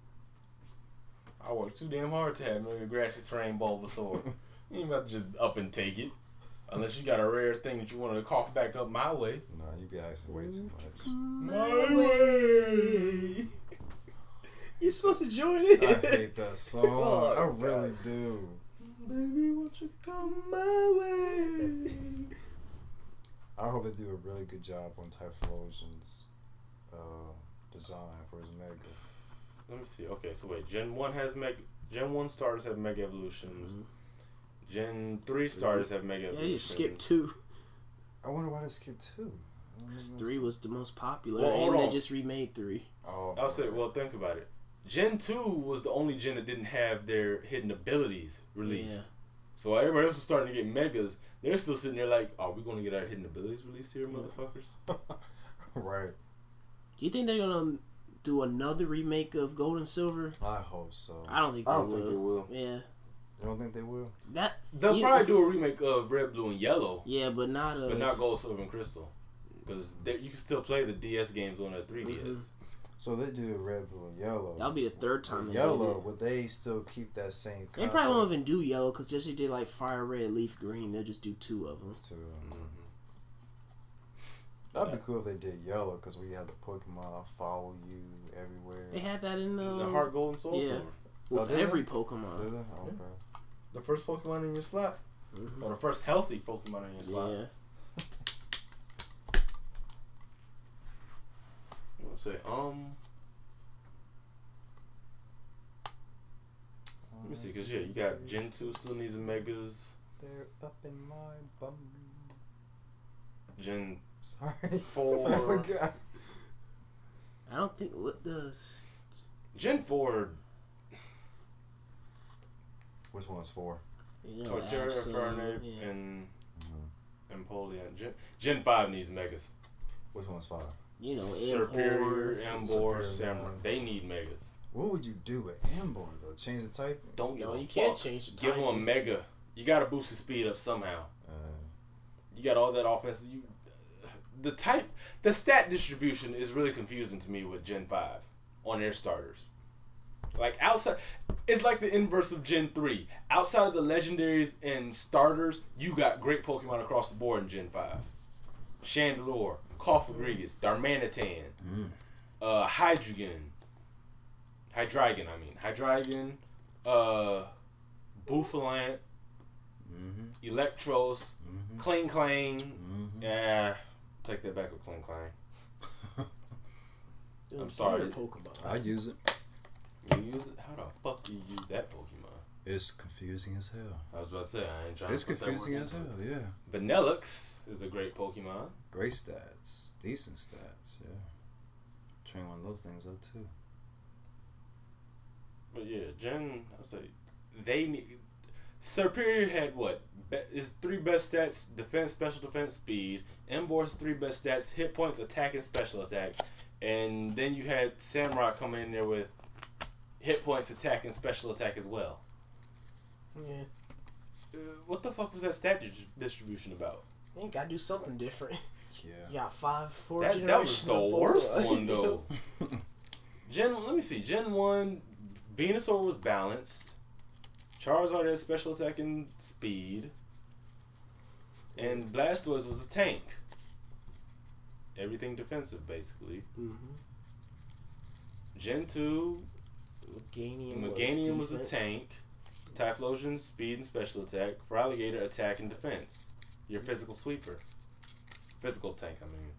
I worked too damn hard to have me a grassy terrain Bulbasaur. You ain't about to just up and take it. Unless you got a rare thing that you want to cough back up my way. Nah, you be asking way too much. My way. You're supposed to join in. I hate that song. Oh, I God. really do. Baby, won't you come my way? I hope they do a really good job on Typhlosion's uh, design for his Mega. Let me see. Okay, so wait. Gen one has Mega. Gen one starters have Mega Evolutions. Mm-hmm. Gen three starters have Mega Yeah, Evolutions. you skipped two. I wonder why they skipped two. Because three was the most popular, Well, hold and they on. just remade three. Oh, I'll say, well, think about it. Gen two was the only gen that didn't have their hidden abilities released. Yeah. So everybody else was starting to get megas. They're still sitting there like, are we going to get our hidden abilities released here, motherfuckers? right. Do you think they're gonna do another remake of Gold and Silver? I hope so. I don't think they I don't will. think they will. Yeah, You don't think they will? that They'll you- probably do a remake of Red, Blue, and Yellow, Yeah, but not a. but not Gold, Silver, and Crystal. Because you can still play the D S games on a three D S. Mhm. So they do red, blue, and yellow. That'll be the third time With they yellow, did it. would they still keep that same They concept? probably won't even do yellow because just they did like fire red, leaf green. They'll just do two of them. To, Mm-hmm. that'd be cool if they did yellow because we have the Pokemon follow you everywhere. They had that in the, The Heart Gold and Soul yeah. Silver. with Oh, did they? every Did Pokemon. they? Okay. The first Pokemon in your slot. Mhm. Or the first healthy Pokemon in your slot. Yeah. Let's say, um... Let me see, because, yeah, you got Gen two still needs a Megas. They're up in my bum. Gen Sorry. four... I forgot. I don't think what does. Gen four... Which one's four? You know, Torterra, Absol, Fernape, yeah. and Empoleon. Gen, Gen five needs Megas. Which one's five? You know, Superior, Empor. Embor, Superior, Samurai. yeah. They need Megas. What would you do with Ambor though? Change the type? Don't give No, a you can't fuck. change the Give him a type. Mega. You gotta boost his speed up somehow. Uh, You got all that offense. You, the type, the stat distribution is really confusing to me with Gen five on their starters. Like outside, it's like the inverse of Gen three. Outside of the legendaries and starters, you got great Pokemon across the board in Gen five. Chandelure, Cofagrigus, Darmanitan, uh, Hydreigon, Hydreigon, I mean, Hydreigon, uh, Bouffalant, mm-hmm. Electros, Mm-hmm. Kling Klang. Mm-hmm. Yeah, take that back with Kling Klang. They're I'm sorry. Pokemon. I use it. You use it? How the fuck do you use that Pokemon? It's confusing as hell. I was about to say, I ain't trying It's to put that confusing word as into hell, it. yeah. Vanillix is a great Pokemon. Great stats. Decent stats, yeah. Train one of those things up too. But yeah, Gen, I say, they need. Superior had what? Be- his three best stats: defense, special defense, speed. Embor's three best stats: hit points, attack, and special attack. And then you had Samurai coming in there with hit points, attack, and special attack as well. Yeah. Uh, what the fuck was that stat di- distribution about? You gotta do something different. Yeah. You got five, four That, that was generations. the of worst Boba. one though. Gen, let me see. Gen one, Venusaur was balanced. Charizard had special attack and speed. And Blastoise was a tank. Everything defensive, basically. Mhm. Gen two, Meganium, Meganium was, was a tank. Typhlosion, speed and special attack. For Alligator, attack and defense. Your physical sweeper. Physical tank, I mean.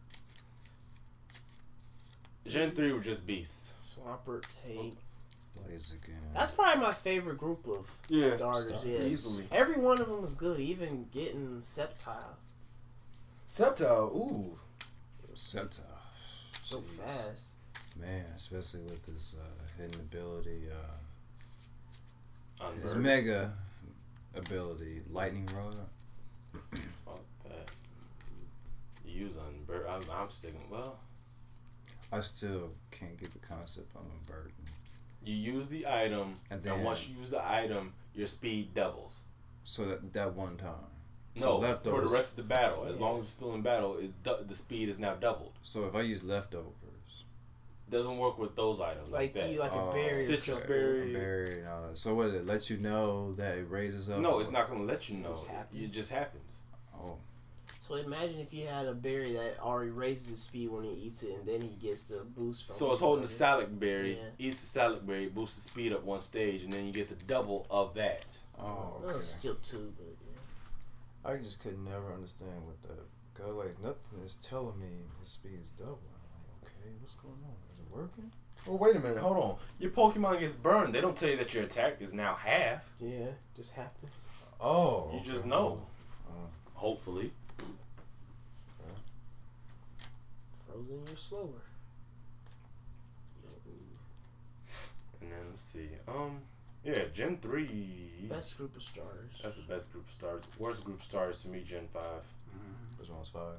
Gen three were just beasts. Swampert, tank. Blaziken. That's probably my favorite group of Yeah, starters. start- Yeah, easily. Every one of them was good. Even getting Sceptile Sceptile, ooh. Sceptile. so Jeez. fast. Man, especially with his uh, hidden ability, uh, his Unbird. mega ability, Lightning Rod. Fuck that. You use Unbird. I'm, I'm sticking. Well, I still can't get the concept of Unburden. you use the item, And and, then- once you use the item, your speed doubles. So that that one time. No, So for leftovers. the rest of the battle. As long as it's still in battle, it, du- the speed is now doubled. So if I use leftovers, Doesn't work with those items like, Like that. you, like Oh, a berry. or citrus something. berry. a berry and all that. So what? It lets you know that it raises up. no, or- it's not going to let you know. just happens. It just happens. Oh, So imagine if you had a berry that already raises his speed when he eats it, and then he gets the boost from. So it's holding the Salic berry, Yeah. eats the Salic berry, boosts the speed up one stage, and then you get the double of that. oh, Well, okay. it's still two, but yeah. I just could never understand what that. Cause like nothing is telling me his speed is double. I'm like, okay, what's going on? Is it working? Well, wait a minute, hold on. Your Pokemon gets burned. They don't tell you that your attack is now half. Yeah, just happens. Oh, You okay. just know. Uh, Hopefully. Frozen, you're slower. You don't move. And then let's see. Um, yeah, Gen three. Best group of starters. That's the best group of stars. Worst group of stars to me, Gen five. which one's five?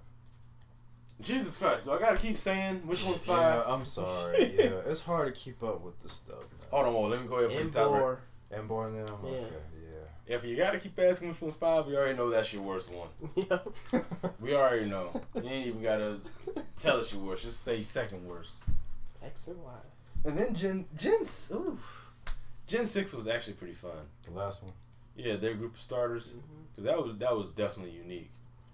Jesus Christ, do I gotta keep saying which one's five? Yeah, I'm sorry. Yeah, it's hard to keep up with the stuff. Man. Hold on, well, let me go ahead and put the top right. Embor. And born them. Yeah. Okay, If you gotta keep asking which one's five, we already know that's your worst one. Yeah. yeah. We already know. You ain't even gotta tell us your worst. Just say second worst. X and Y. And then Gen Gen oof. Gen six was actually pretty fun. The last one. Yeah, their group of starters, Mhm. because that was that was definitely unique.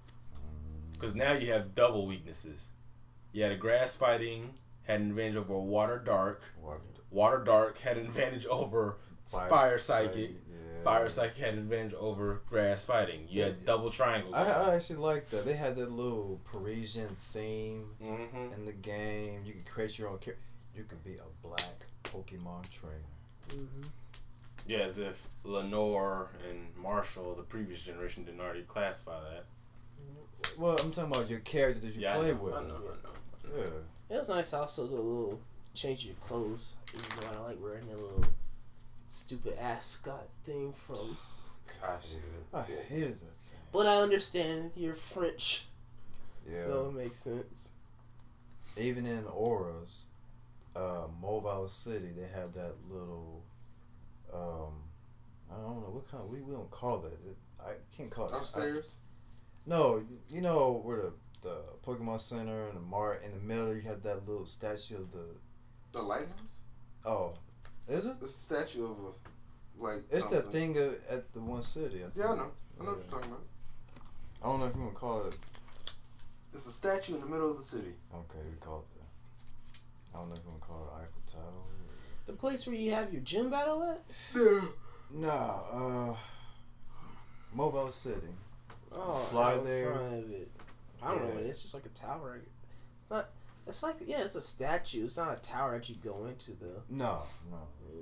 Because now you have double weaknesses. You had a grass fighting had an advantage over a water dark. Water. Water dark had an advantage over fire, psychic. Yeah. Fire psychic had an advantage over grass fighting. You had Yeah. double triangle. I, I actually like that. They had that little Parisian theme mm-hmm. in the game. You can create your own character. You can be a black Pokemon trainer. Mm-hmm. Yeah, as if Lenore and Marshall, the previous generation, didn't already classify that. Well, I'm talking about your character that you yeah, play I know, with. I know, I know. Yeah. It was nice also the little change your clothes. Even though I don't like wearing that little stupid ascot thing from. Gosh, I hated that thing. But I understand you're French, Yeah. so it makes sense. Even in Auras, uh, Mobile City, they had that little. Um, I don't know what kind of we, we don't call that. It, I can't call it upstairs. I, no, you know where the the Pokemon Center and the Mart in the middle. You have that little statue of the. The lighthouse? Oh, is it? The statue of a, like, It's something. that thing uh, at the one city. I think. Yeah, I know. I know what Yeah. you're talking about. I don't know if you want to call it. It's a statue in the middle of the city. Okay, we call it that. I don't know if you want to call it Eiffel Tower. The place where you have your gym battle at? Nah, uh, Mobile City. Oh, Fly out in there. front of it. I don't know Yeah. what it is. It's just like a tower. It's not. It's like yeah, it's a statue. It's not a tower that you go into though. No, no. Yeah.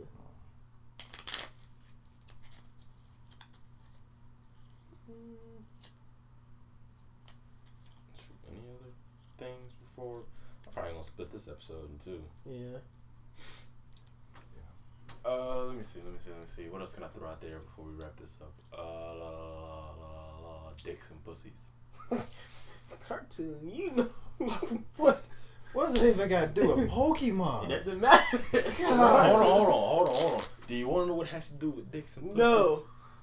Any other things before? I'm probably gonna split this episode in two. Yeah. Uh, let let me see, let me see, let me see. What else can I throw out there before we wrap this up? Uh, uh, dicks and pussies. Cartoon, you know. What? What does it even got to do with It Pokemon? doesn't matter. God. Hold on, hold on, hold on, hold on. Do you want to know what it has to do with dicks and pussies? No.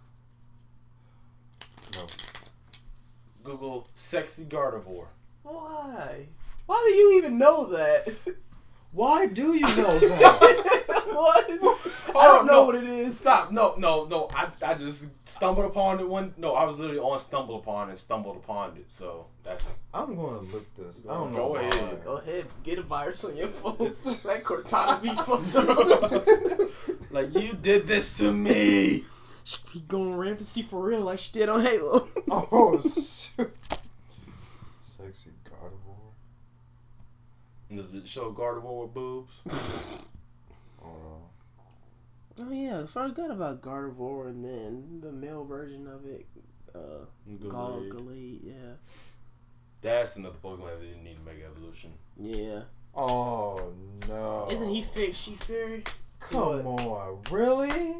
No. Google sexy Gardevoir. Why? Why do you even know that? Why do you know that? What? Oh, I don't know no. what it is. Stop. No, no, no. I, I just stumbled upon it one. No, I was literally on Stumble Upon and stumbled upon it. So that's. I'm going to look this. I don't Go know why. ahead. Go ahead, get a virus on your phone. That Cortana be fucked up. Like, you did this to me. She be going rampancy for real like she did on Halo. Oh, shoot. Sexy Gardevoir. Does it show Gardevoir with boobs? Oh, Oh yeah, I forgot about Gardevoir and then the male version of it, uh, Gallade. Galgallade, yeah. That's another Pokemon that didn't need a Mega Evolution. Yeah. oh no. Isn't he fit she fairy? Come on, really?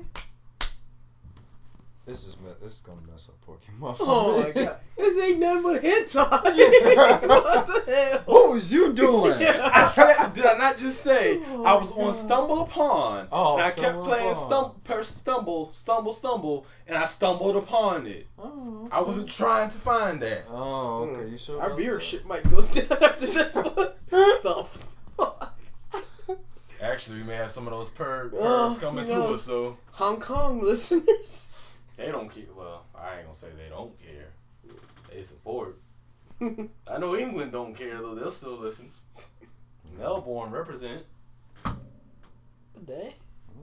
This is me- this is gonna mess up Pokemon. for Oh me. my god. This ain't nothing but hentai. What the hell? What was you doing? I said, did I not just say Oh, I was God. on Stumble Upon? Oh, and I kept Stumble playing Upon. stum- per- stumble, stumble, stumble, and I stumbled upon it. Oh, I wasn't trying to find that. oh, okay. You sure? Our about viewership might go down after this one. The fuck? Actually, we may have some of those per- pervs Oh, coming you know. to us, so Hong Kong listeners. they don't care. Well, I ain't gonna say they don't care. They support. I know England don't care though. They'll still listen. Melbourne represent. Good day.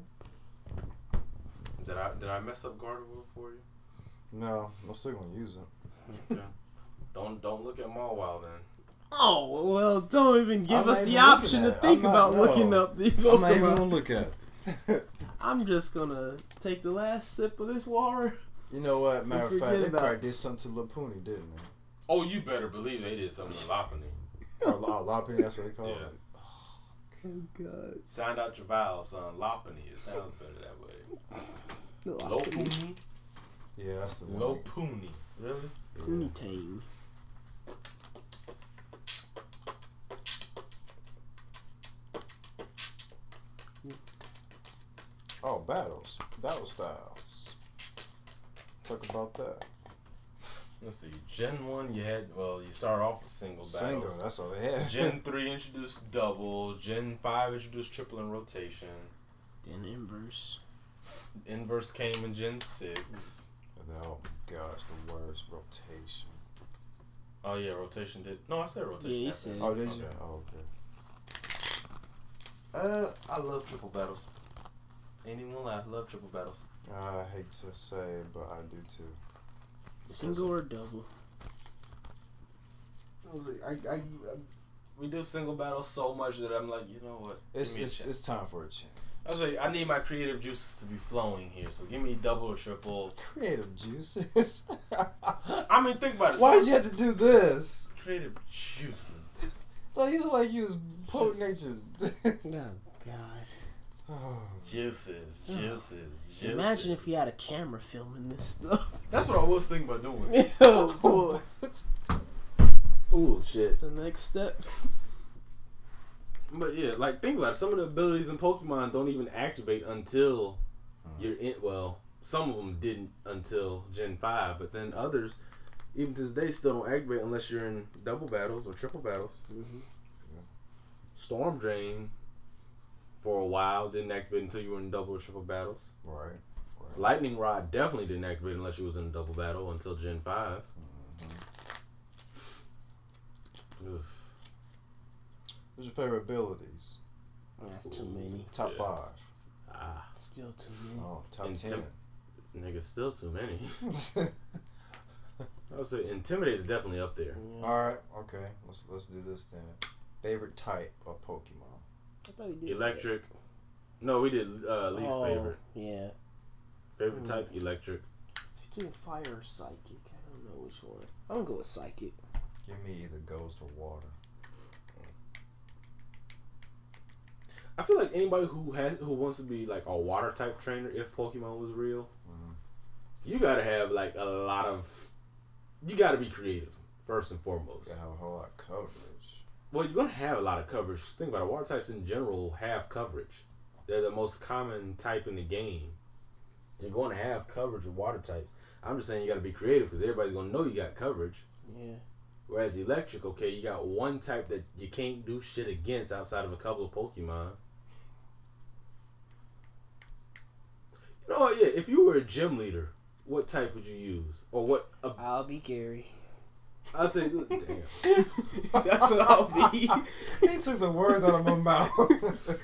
Did I did I mess up Gardevoir for you? that? No, I'm still gonna use it. Okay. don't don't look at Mawile then. Oh, well, don't even give I'm us not the even looking option at to it. think I'm not- about no. looking up these I'm not even gonna Pokemon. look at it. I'm just gonna take the last sip of this water. You know what? Matter of fact, forget they about probably it. did something to Lapuni, didn't they? Oh, you better believe they did something to Lopunny. Or La- Lapini, that's what they call Yeah. it. Oh, God. Sound out your vowels, son. Lopunny. It sounds better that way. Lopunny? Yeah, that's the one. Lopunny. Really? Ponytail. Oh, battles, battle styles. Talk about that. Let's see. Gen one, you had, well, you start off with single battles. Single, that's all they had. Gen three introduced double. Gen five introduced triple and rotation. Then inverse. Inverse came in Gen six. Oh my gosh, the worst rotation. Oh, yeah, rotation did. No, I said rotation. Yeah, you after said that. Oh, did you? Okay. Oh, okay. Uh, I love triple battles. Ain't even gonna lie, I love triple battles. I hate to say, but I do too. Single or double? I, I, I, we do single battles so much that I'm like, you know what? It's Give me a it's, chance. it's time for a change. I was like, I need my creative juices to be flowing here, so give me double or triple. Creative juices. I mean, think about it. Why some did you have to do this? creative juices? Like you look like you was poet natured. Oh, God. Oh, Juices, juices, juices. Imagine if we had a camera filming this stuff. That's what I was thinking about doing. Oh, boy. what? Ooh, shit. The next step. But yeah, like think about it. Some of the abilities in Pokemon don't even activate until you're in. Well, some of them didn't until Gen five, but then others, even to this day, still don't activate unless you're in double battles or triple battles. Mm-hmm. Storm Drain, for a while, didn't activate until you were in double or triple battles. Right. right. Lightning Rod definitely didn't activate unless you was in a double battle until Gen five. Mm-hmm. Oof. What's your favorite abilities? That's too many. Top Yeah. five. Ah, Still too many. Oh, top Intim- ten. nigga, still too many. I would say Intimidate is definitely up there. Yeah. All right. Okay. Let's let's do this then. Favorite type of Pokemon. I thought he did Electric. No, we did uh, that. least Oh, favorite. Yeah. Favorite Mm. type, electric. If you're doing fire or psychic, I don't know which one. I'm gonna go with psychic. Give me either ghost or water. I feel like anybody who has who wants to be like a water type trainer, if Pokemon was real, Mhm. you gotta have like a lot of. You gotta be creative first and foremost. You gotta have a whole lot of coverage. Well, you're gonna have a lot of coverage. Think about it. Water types in general have coverage. They're the most common type in the game. You're going to have coverage with water types. I'm just saying you got to be creative because everybody's gonna know you got coverage. Yeah. Whereas electric, okay, you got one type that you can't do shit against outside of a couple of Pokemon. You know what? Yeah, if you were a gym leader, what type would you use, or what? Uh, I'll be Gary. I'd say, damn. That's what I'll be. He took the words out of my mouth.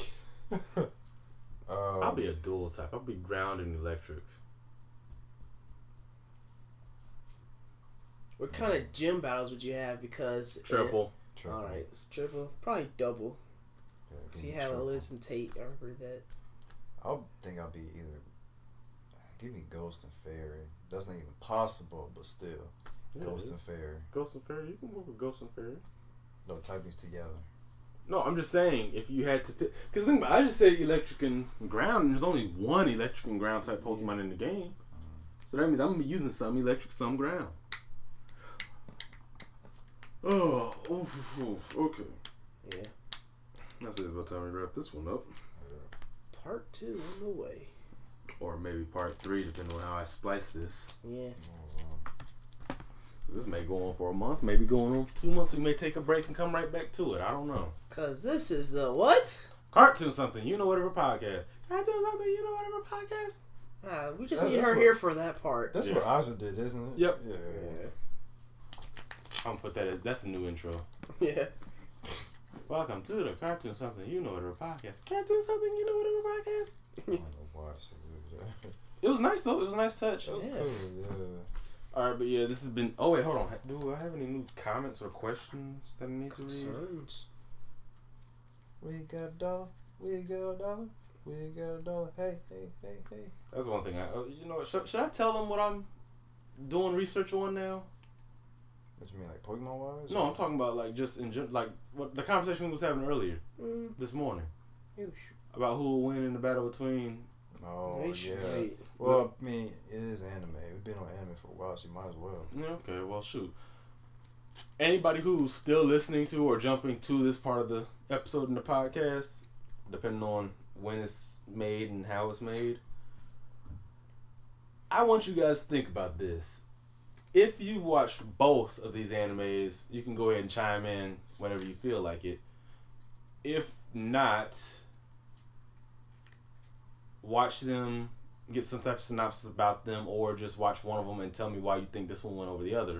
um, I'll be a dual type. I'll be ground and electric. What kind of gym battles would you have? Because Triple. triple. All right, it's triple. Probably double. Yeah, Cause give you me have triple. Liz and Tate. I remember that. I think I'll be either. Give me Ghost and Fairy. That's not even possible, but still, Yeah, Ghost it and Fairy. Ghost and Fairy. You can work with Ghost and Fairy. No typings together. No, I'm just saying if you had to pick, because think about it, I just say electric and ground, and there's only one electric and ground type Pokemon in the game. So that means I'm gonna be using some electric, some ground. Oh, oof, oof, oof. Okay. Yeah. That's it. It's about time we wrap this one up, Part two on the way. or maybe part three, depending on how I splice this. Yeah. This may go on for a month, maybe going on for two months. We may take a break and come right back to it. I don't know. Cause this is the what? Cartoon something, you know whatever podcast. Cartoon something, you know whatever podcast. Ah, we just That's- need that's her what- here for that part. That's Yeah. what Aja did, isn't it? Yep. Yeah. Yeah. I'm gonna put that as that's the new intro. Yeah. Welcome to the Cartoon Something You Know Whatever podcast. Cartoon Something You Know Whatever podcast. I don't know why I said that. It was nice though. It was a nice touch. That was Yeah. cool, yeah. All right, but yeah, this has been. Oh wait, hold on. Do I have any new comments or questions that I need to read? Concerns. We got a dollar. We got a dollar. We got a dollar. Hey, hey, hey, hey. That's one thing. I, uh, you know, what, should, should I tell them what I'm doing research on now? What you mean, like Pokemon wise? No, I'm talking about like just in gen- like what the conversation we was having earlier Mm. this morning Oosh. about who will win in the battle between. Oh, They should yeah. wait. Well, I mean, it is anime. We've been on anime for a while, so you might as well. Yeah, okay, well, shoot. Anybody who's still listening to or jumping to this part of the episode in the podcast, depending on when it's made and how it's made, I want you guys to think about this. If you've watched both of these animes, you can go ahead and chime in whenever you feel like it. If not, watch them, get some type of synopsis about them, or just watch one of them and tell me why you think this one went over the other.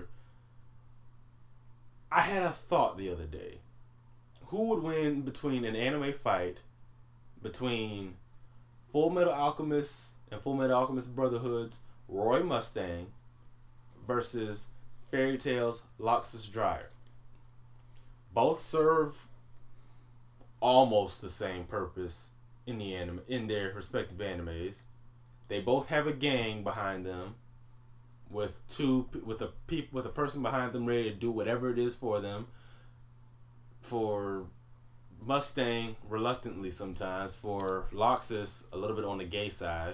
I had a thought the other day. Who would win between an anime fight between Full Metal Alchemist and Full Metal Alchemist Brotherhood's Roy Mustang versus Fairy Tail's Loxus Dryer? Both serve almost the same purpose in the anime, in their respective animes. They both have a gang behind them, with two with a peop, with a person behind them ready to do whatever it is for them. For Mustang, reluctantly sometimes. For Loxus, a little bit on the gay side.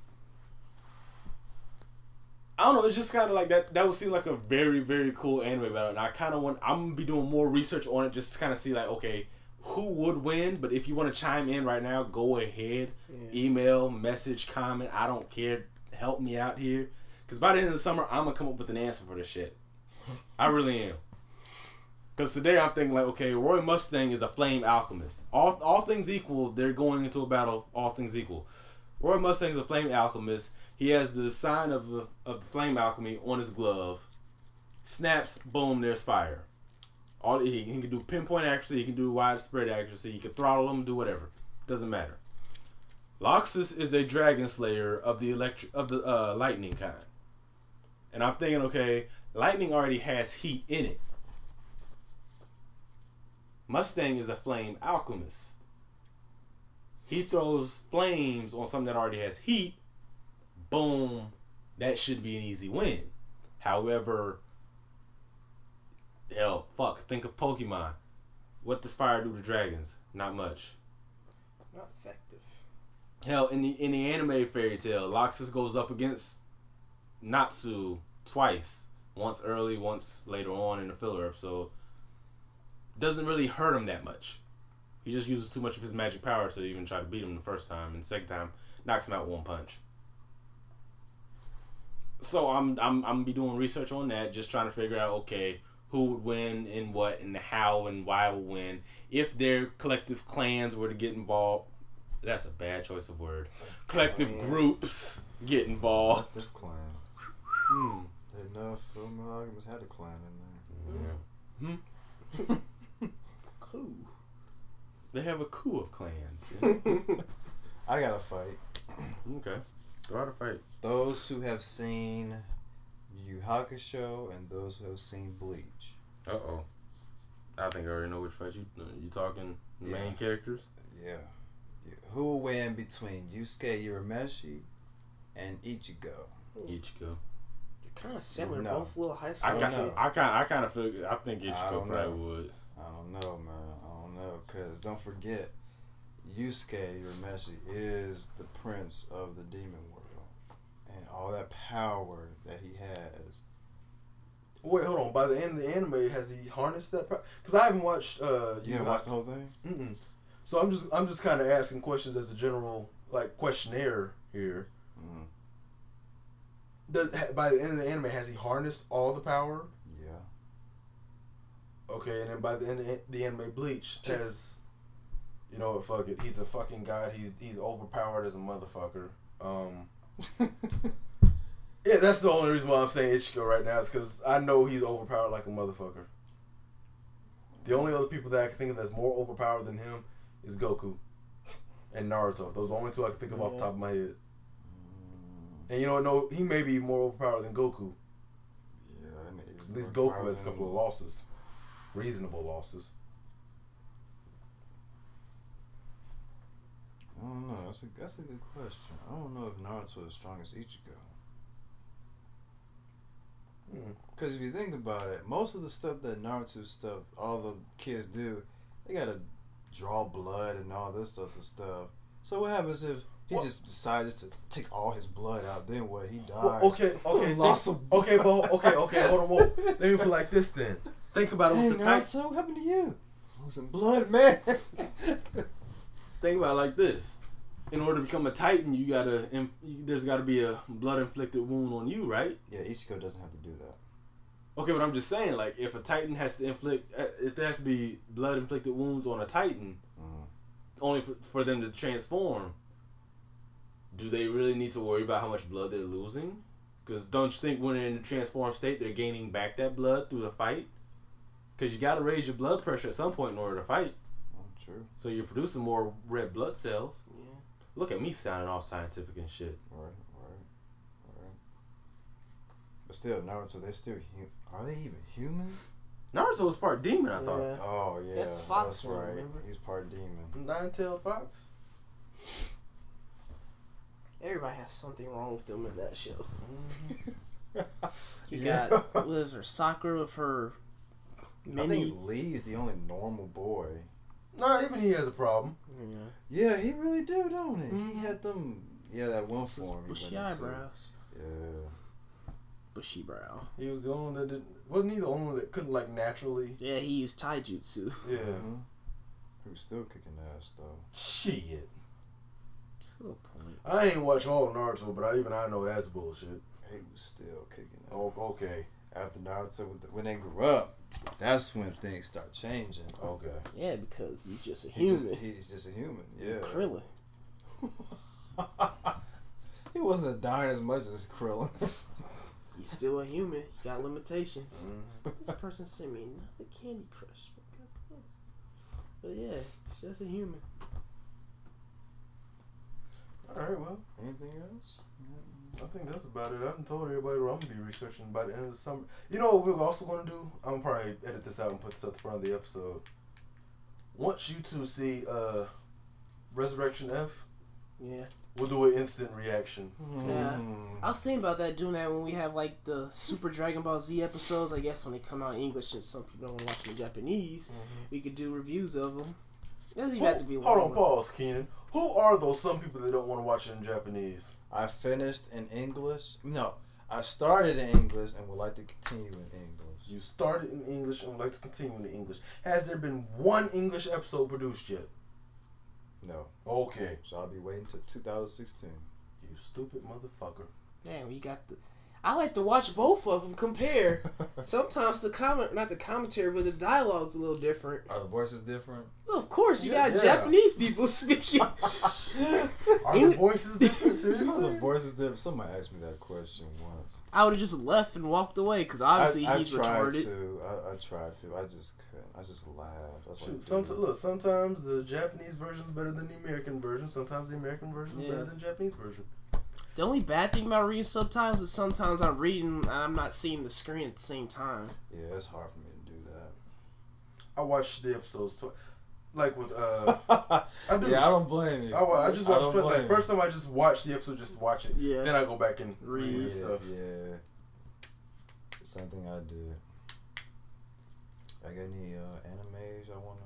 I don't know. It's just kind of like that. That would seem like a very, very cool anime battle, and I kind of want. I'm gonna be doing more research on it just to kind of see like, okay, who would win. But if you want to chime in right now, go ahead. Yeah. Email, message, comment. I don't care. Help me out here, because by the end of the summer, I'm gonna come up with an answer for this shit. I really am. Because today I'm thinking like, okay, Roy Mustang is a flame alchemist. All all things equal, they're going into a battle. All things equal, Roy Mustang is a flame alchemist. He has the sign of the of the flame alchemy on his glove. Snaps, boom, there's fire. All he, he can do pinpoint accuracy. He can do widespread accuracy. He can throttle him, do whatever. Doesn't matter. Loxus is a dragon slayer of the electric of the uh, lightning kind. And I'm thinking, okay, lightning already has heat in it. Mustang is a flame alchemist. He throws flames on something that already has heat. Boom, that should be an easy win. However, hell, fuck, think of Pokemon. What does fire do to dragons? Not much. Not effective. Hell, in the in the anime fairy tale, Loxus goes up against Natsu twice. Once early, once later on in the filler episode. Doesn't really hurt him that much. He just uses too much of his magic power to even try to beat him the first time, and the second time knocks him out with one punch. So I'm I'm I'm gonna be doing research on that, just trying to figure out okay who would win and what and how and why would win if their collective clans were to get involved. That's a bad choice of word. Collective groups get involved. Collective clan. Hmm. Enough Full Metal Alchemist had a clan in there. Yeah. Hmm. Cool. They have a coup of clans. I got to fight. Okay. Throw out a fight. Those who have seen Yu Yu Hakusho and those who have seen Bleach. Uh oh. I think I already know which fight you you talking the Yeah. main characters. Yeah. Yeah. Who will win between Yusuke Urameshi and Ichigo? Ichigo. They're kind of similar. No. Both little high I school. kind know. kids. I kind I kind of feel I think I Ichigo don't probably know. would. I don't know, man. I don't know. Because don't forget, Yusuke Urameshi is the prince of the demon world. And all that power that he has. Wait, hold on. By the end of the anime, has he harnessed that power? Because I haven't watched. Uh, You haven't watched the whole thing? Mm-mm. So I'm just I'm just kind of asking questions as a general like questionnaire here. Mm. Does ha- by the end of the anime has he harnessed all the power? Yeah. Okay, and then by the end of the- the anime Bleach has, you know what? Fuck it. He's a fucking god. He's he's overpowered as a motherfucker. Um. Yeah, that's the only reason why I'm saying Ichigo right now is because I know he's overpowered like a motherfucker. The only other people that I can think of that's more overpowered than him is Goku and Naruto. Those are the only two I can think of off the top of my head. And you know what? No, he may be more overpowered than Goku. Yeah, and it 'Cause at least more Goku has a power couple of than- losses. Reasonable losses. I don't know. That's a that's a good question. I don't know if Naruto is as strong as Ichigo. Hmm. Because if you think about it, most of the stuff that Naruto stuff, all the kids do, they gotta draw blood and all this other stuff. So what happens if he Well- just decides to take all his blood out? Then what? He dies. Well, okay, okay, Loss think- of blood. okay, but okay, okay, hold on, whoa. Let me put it like this then. Think about it Hey, with the Titan. Naruto, what happened to you? Losing blood, man. Think about it like this. In order to become a Titan, you gotta, inf- you- there's gotta be a blood inflicted wound on you, right? Yeah, Ichigo doesn't have to do that. Okay, but I'm just saying, like, if a Titan has to inflict, uh, if there has to be blood inflicted wounds on a Titan, Mm. only for, for them to transform, do they really need to worry about how much blood they're losing? Because don't you think when they're in the transformed state, they're gaining back that blood through the fight? Because you gotta raise your blood pressure at some point in order to fight. Oh, true. So you're producing more red blood cells. Yeah. Look at me sounding all scientific and shit. Right, right, right. But still, Naruto, they're still hu- Are they even human? Naruto was part demon, I thought. Yeah. Oh yeah, That's that's, Fox one, right. remember? He's part demon. Nine-tailed fox. Everybody has something wrong with them in that show. You Yeah. got what is her Sakura with her I mini. think Lee's the only normal boy. Nah, even he has a problem. Yeah. Yeah, he really do, don't he? He had them. Yeah, that one form. he Bushy went into. eyebrows. Yeah. Bushy brow. He was the only one that did. Wasn't he the only one that couldn't like naturally? Yeah, he used taijutsu. Yeah. Mm-hmm. He was still kicking ass though. Shit. To a point. I ain't watched all of Naruto, but I, even I know that's bullshit. He was still kicking ass. Oh, okay. After Naruto, with the, when they grew up, that's when things start changing. Okay. Yeah, because he's just a He's human. just, he's just a human. Yeah. Krillin. He wasn't dying as much as Krillin. He's still a human. He got limitations. This person sent me another Candy Crush. But yeah, he's just a human. All right. Well, Anything else? I think that's about it. I done told everybody what I'm gonna be researching by the end of the summer. You know what we're also gonna do? I'm gonna probably edit this out and put this at the front of the episode. Once you two see uh, Resurrection F, Yeah. we'll do an instant reaction. Yeah. Mm. I was thinking about that, doing that when we have like the Super Dragon Ball Z episodes. I guess when they come out in English, since some people don't want to watch them in Japanese, we could do reviews of them. Doesn't even Who- have to be hold long. on, pause, Keenan. Who are those some people that don't want to watch it in Japanese? I finished in English. No, I started in English and would like to continue in English. You started in English and would like to continue in English. Has there been one English episode produced yet? No. Okay. So I'll be waiting till two thousand sixteen. You stupid motherfucker. Damn, you got the. I like to watch both of them compare. Sometimes the comment, not the commentary, but the dialogue's a little different. Are the voices different? Well, of course, you Yeah, got yeah. Japanese people speaking. Are the Eng- voices different? Are Seriously? the voices different? Somebody asked me that question once. I would have just left and walked away because obviously I, I he's tried retarded. to. I, I tried to. I just couldn't. I just laughed. That's Shoot, like, sometimes, look, sometimes the Japanese version is better than the American version. Sometimes the American version is Yeah. better than the Japanese version. The only bad thing about reading subtitles is sometimes I'm reading and I'm not seeing the screen at the same time. Yeah, it's hard for me to do that. I watched the episodes, tw- like with uh, I do. Yeah, I don't blame you. I, wa- I just I watched don't fir- like blame first time I just watched the episode just to watch it. Yeah. Then I go back and read Read. the Yeah, stuff. yeah. Same thing I did. I got any uh, animes I want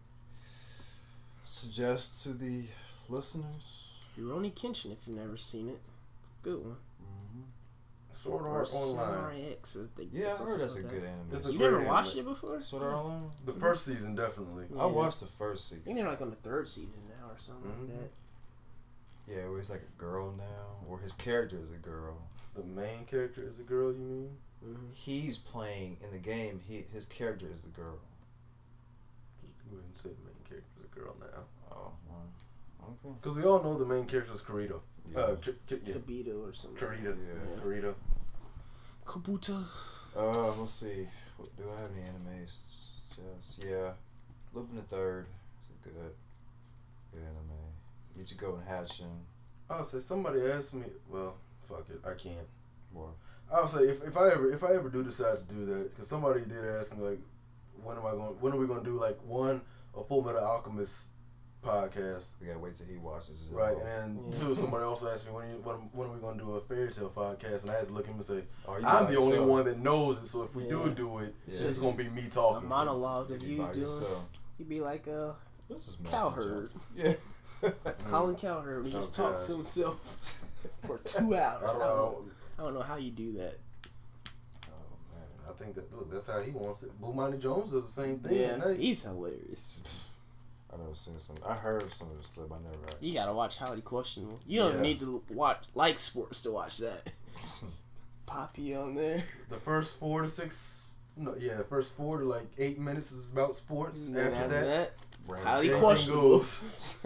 to suggest to the listeners? Rurouni Kenshin, if you've never seen it, it's a good one. Mm-hmm. Sword Or Art Online. Samurai X. I think Yeah, I it's heard something that's a like good that. anime. It's a You great never watched anime. it before? Sword Art Online? The first season definitely. Yeah. I watched the first I season. think they're like on the third season now or something Mhm. like that. Yeah, where he's like a girl now, or his character is a girl. The main character is a girl. You mean? Mm-hmm. He's playing in the game. He his character is the girl. Just go ahead and say the main character is a girl now. Oh, well, okay. Because we all know the main character is Kirito. Yeah. Uh, K- K- yeah. Kabito or something. Kirito. Yeah. Kirito. Kabuto. Uh, let's see. What, do I have any animes? Just yeah, Lupin the Third is a good, good anime. Ichigo and Hatchin. I would say somebody asked me. Well, fuck it, I can't. Or I would say if, if I ever if I ever do decide to do that, because somebody did ask me like, when am I going? When are we going to do like one a Full Metal Alchemist podcast? we gotta wait till he watches it. Right, all. and Yeah. two, somebody also asked me when, you, when when are we going to do a fairy tale podcast, and I had to look at him and say, Oh, you I'm by the only yourself. one that knows it, so if we Yeah. do do it, it's Yeah. just gonna be me A talking. monologue of You you by doing. yourself. You'd be like uh, This is Cowherd. Matthew Johnson. Yeah. Colin Cowherd. He just Oh, talks to God. himself for two I hours. don't, I I, don't, don't, I don't know how you do that. Oh man. I think that look, that's how he wants it. Bomani Jones does the same thing. Yeah, at night. he's hilarious. I never seen some. I heard of some of his stuff. I never actually. You gotta watch Highly Questionable. You don't Yeah. need to watch like sports to watch that. Poppy on there. The first four to six, no, yeah, the first four to like eight minutes is about sports. And then After that, Random highly same thing questionable. goes.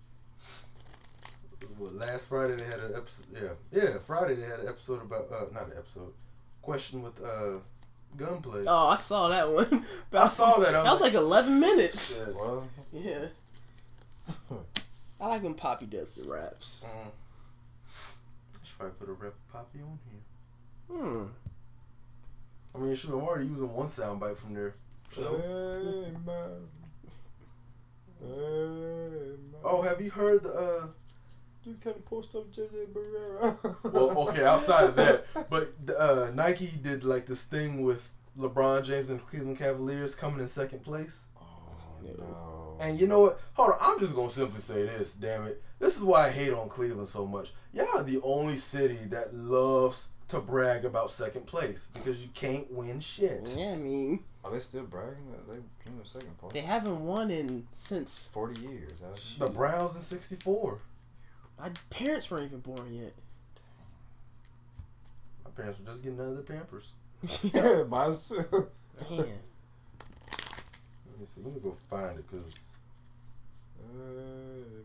Well, last Friday they had an episode. Yeah, yeah. Friday they had an episode about uh, not an episode, question with uh, gunplay. Oh, I saw that one. I saw that. I That was like eleven minutes. Yeah. Well, Yeah. I like when Poppy does the raps. Mm. I should probably put a rep Poppy on here. Hmm. I mean, shoot, I'm already using one soundbite from there. So. hey man. Hey man. Oh, have you heard the? Uh, You kind of post up J J Barrera. well, okay, outside of that, but uh, Nike did like this thing with LeBron James and the Cleveland Cavaliers coming in second place. Oh no. And you know what? Hold on, I'm just gonna simply say this. Damn it, this is why I hate on Cleveland so much. Y'all are the only city that loves to brag about second place because you can't win shit. Yeah, I mean, Are they still bragging that they came in second place? they haven't won in since Forty years. Haven't The Browns in sixty-four. my parents weren't even born yet. My parents were just getting out of their Pampers. they? Mine too. Man, Let me see. Let me go find it because Hey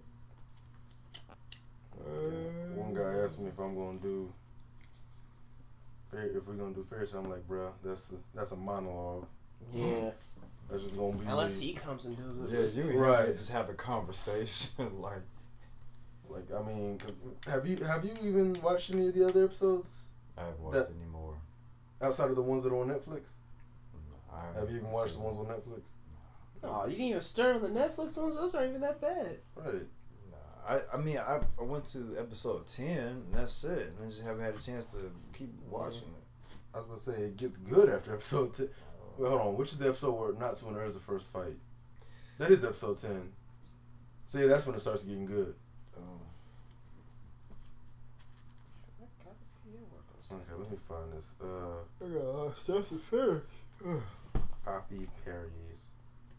man. one guy asked me if I'm gonna do fair, if we're gonna do fair. So I'm like, bruh, that's a, that's a monologue. yeah. That's just gonna be Unless me. he comes and does Yeah, it. you and Right. him just have a conversation like. Like, I mean, 'cause have you have you even watched any of the other episodes I haven't watched That- any more. outside of the ones that are on Netflix? I Have haven't you even watched the seen ones them. on Netflix? Oh, you didn't even start on the Netflix ones. Those aren't even that bad. Right. Nah, I, I mean, I, I went to episode ten, and that's it. And I just haven't had a chance to keep watching it. I was gonna say it gets good after episode ten. Wait, hold on. Which is the episode where Natsu and Urza first fight? That is episode ten. See, that's when it starts getting good. Oh. Okay, let me find this. Uh, I got a lot of stuff to finish. Poppy parodies.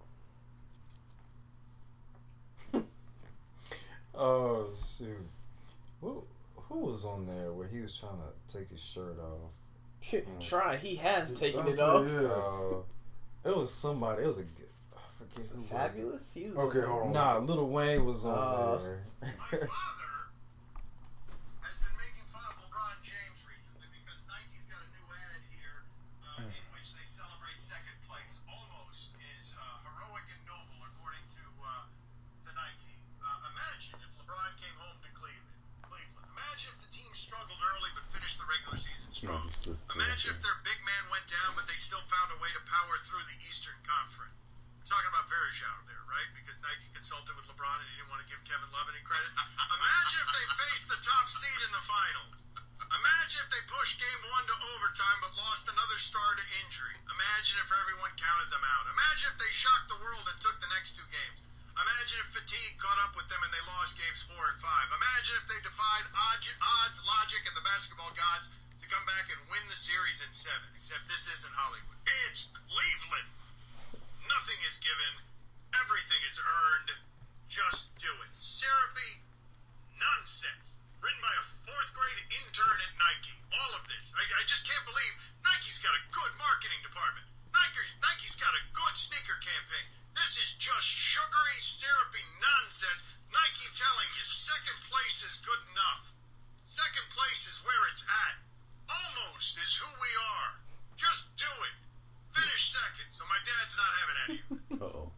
Oh shoot! Who who was on there where he was trying to take his shirt off? Try. He has taken I it said, off. yeah. Uh, it was somebody. It was a good. I forget who was it. Fabulous. He was Okay, on hold on. Nah, Lil Wayne was on Uh, there. My father has been making fun of LeBron James recently because Nike's got a new ad here uh, in which they celebrate second place. Almost is uh, heroic and noble, according to uh, to Nike. Uh, imagine if LeBron came home to Cleveland. Cleveland. Imagine if the team struggled early but finished the regular season strong. Imagine if their big man went down but they still found a way to power through the Eastern Conference. We're talking about Verjao there, right? Because Nike consulted with LeBron and he didn't want to give Kevin Love any credit. Imagine if they faced the top seed in the final. Imagine if they pushed game one to overtime but lost another star to injury. Imagine if everyone counted them out. Imagine if they shocked the world and took the next two games. Imagine if fatigue caught up with them and they lost games four and five. Imagine if they defied odds, odds, logic, and the basketball gods to come back and win the series in seven. Except this isn't Hollywood. It's Cleveland. Nothing is given. Everything is earned. Just do it. Syrupy nonsense. Written by a fourth grade intern at Nike. All of this. I, I just can't believe Nike's got a good marketing department. Nike's, Nike's got a good sneaker campaign. This is just sugary, syrupy nonsense. Nike telling you second place is good enough. Second place is where it's at. Almost is who we are. Just do it. Finish second, so my dad's not having any of it. Uh-oh.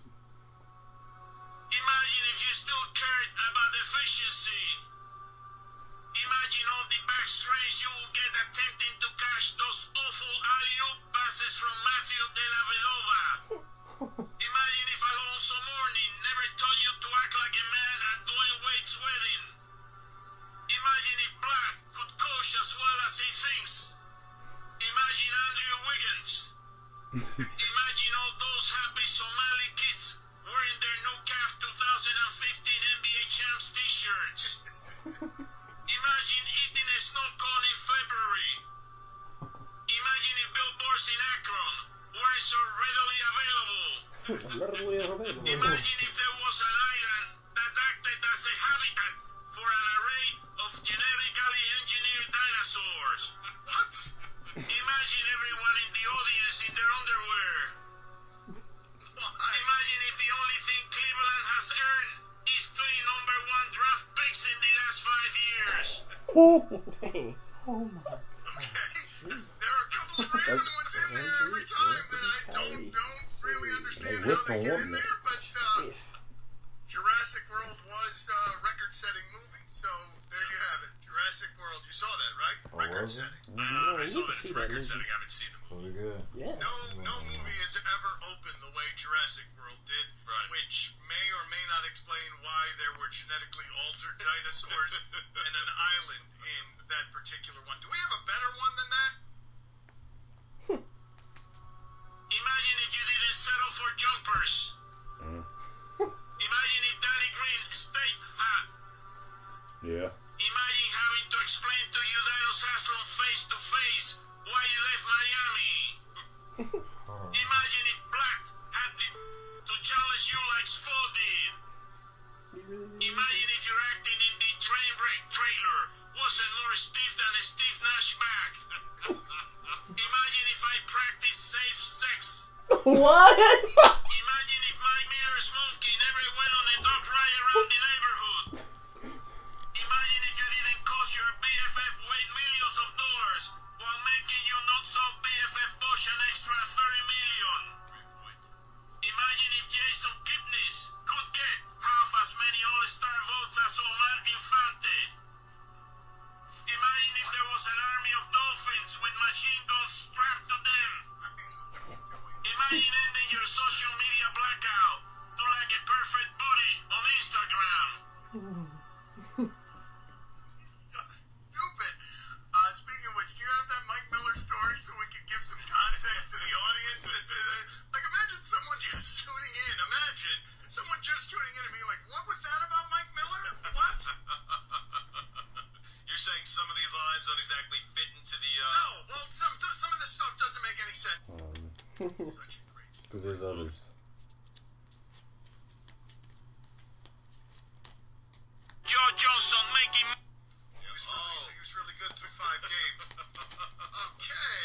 Imagine if you still cared about efficiency. Imagine all the backstrays you will get attempting to catch those awful alley-oop passes from Matthew De La Vedova. Imagine if Alonso Mourning never told you to act like a man at Dwayne Wade's wedding. Imagine if Black could coach as well as he thinks. Imagine Andrew Wiggins. Imagine all those happy Somali kids wearing their No Calf twenty fifteen N B A Champs t-shirts. Imagine eating a snow cone in February. Imagine if billboards in Akron weren't so readily available. Imagine if there was an island that acted as a habitat for an array of genetically engineered dinosaurs. What? Imagine everyone in the audience in their underwear. Imagine if the only thing Cleveland has earned is three number one draft picks in the last five years. Dang. Oh my. Okay. There are a couple of random ones in there every time that I don't don't really understand how they get in there, but uh, Jurassic World was a record-setting movie, so there you have it. Jurassic World, you saw that, right? Oh, was it? Record-setting. Yeah, Uh, I you saw can that see it's that record-setting. I haven't seen the movie. Was it good? Yeah. No, no movie has ever opened the way Jurassic World did, Right. which may or may not explain why there were genetically altered dinosaurs and an island in that particular one. Do we have a better one than that? Imagine if you didn't settle for jumpers. Imagine if Danny Green stayed hot. Yeah. Imagine having to explain to Udayo Sasson face to face why you left Miami. Imagine if Black had the, to challenge you like Spo did. Imagine if your acting in the Trainwreck trailer wasn't more stiff than a Steve Nash back. Imagine if I practiced safe sex. What? Imagine if Brothers. Joe Johnson making. He was really, he was really good through five games. Okay.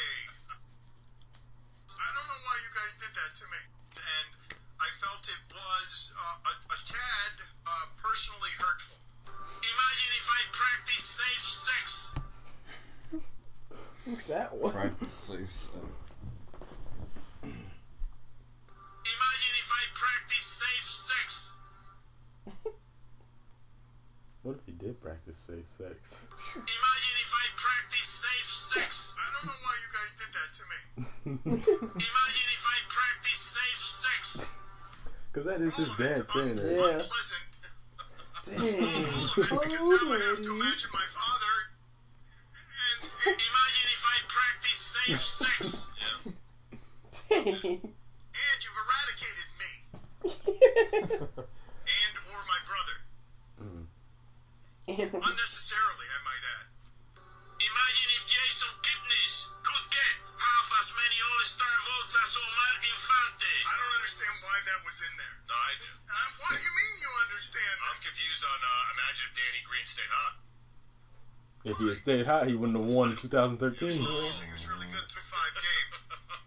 I don't know why you guys did that to me, and I felt it was uh, a, a tad uh, personally hurtful. Imagine if I practiced safe sex. What's that one? Practice safe sex. Imagine if I practiced safe sex. What if he did practice safe sex? Imagine if I practiced safe sex. I don't know why you guys did that to me. Imagine if I practiced safe sex. Because that is his dad saying that. Yeah. Unpleasant. Dang. Because now I have to imagine my father. And imagine if I practiced safe sex. Dang. And you've eradicated me. And or my brother. Mm. And Unnecessarily, I might add. Imagine if Jason Kipnis could get half as many All-Star votes as Omar Infante. I don't understand why that was in there. No, I do. Uh, what do you mean you understand? I'm confused on, uh, imagine if Danny Green stayed hot. If he had stayed hot, he wouldn't have won in two thousand thirteen. He was really good through five games.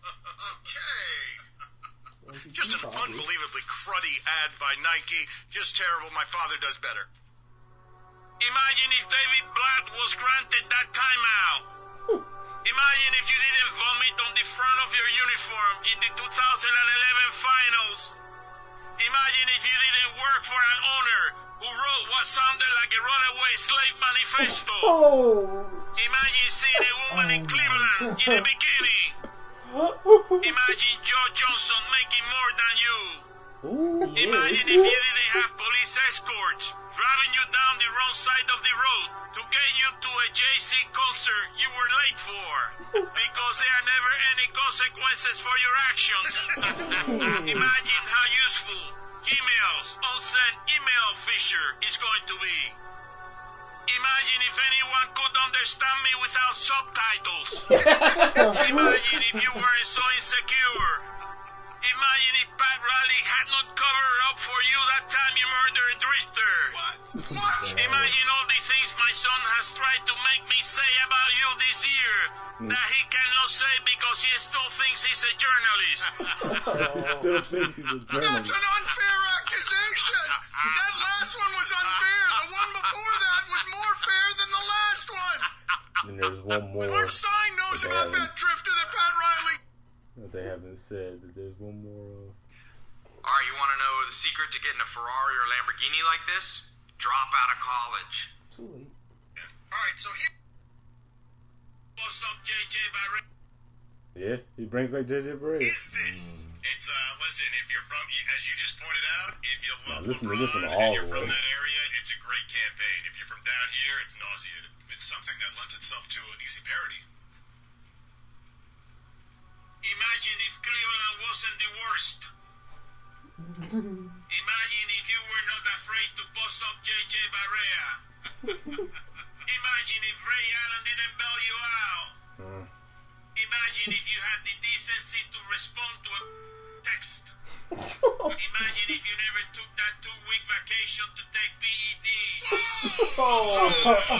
Okay. Just an unbelievably cruddy ad by Nike. Just terrible. My father does better. Imagine if David Blatt was granted that timeout. Imagine if you didn't vomit on the front of your uniform in the two thousand eleven finals. Imagine if you didn't work for an owner who wrote what sounded like a runaway slave manifesto. oh. Imagine seeing a woman in Cleveland in a bikini. Imagine Joe Johnson making more than you. Ooh. Imagine if you didn't have police escorts driving you down the wrong side of the road to get you to a Jay-Z concert you were late for. Because there are never any consequences for your actions. Imagine how useful Gmail's unsent email feature is going to be. Imagine if anyone could understand me without subtitles. Imagine if you weren't so insecure. Imagine if Pat Riley had not covered up for you that time you murdered Drifter. What? What? Imagine all the things my son has tried to make me say about you this year that he cannot say because he still thinks he's a journalist. He still thinks he's a That's journalist. an unfair accusation. That last one was unfair. The one before that was more fair than the last one. And there's one more Mark Stein knows that about they that drifter that Pat Riley. that they haven't said. That there's one more of. Alright, you want to know the secret to getting a Ferrari or Lamborghini like this? Drop out of college. Too late. Alright, so here. Bust up J J Barrett. Yeah, he brings back J J Barea. Is this? It's, uh, listen, if you're from, as you just pointed out, if you love Now, listen to LeBron this one and all you're the from way. that area, it's a great campaign. If you're from down here, it's nauseating. It's something that lends itself to an easy parody. Imagine if Cleveland wasn't the worst. Imagine if you were not afraid to bust up J J Barea. Imagine if Ray Allen didn't bail you out. Uh, Imagine if you had the decency to respond to a text. Imagine if you never took that two-week vacation to take P E Ds. Oh.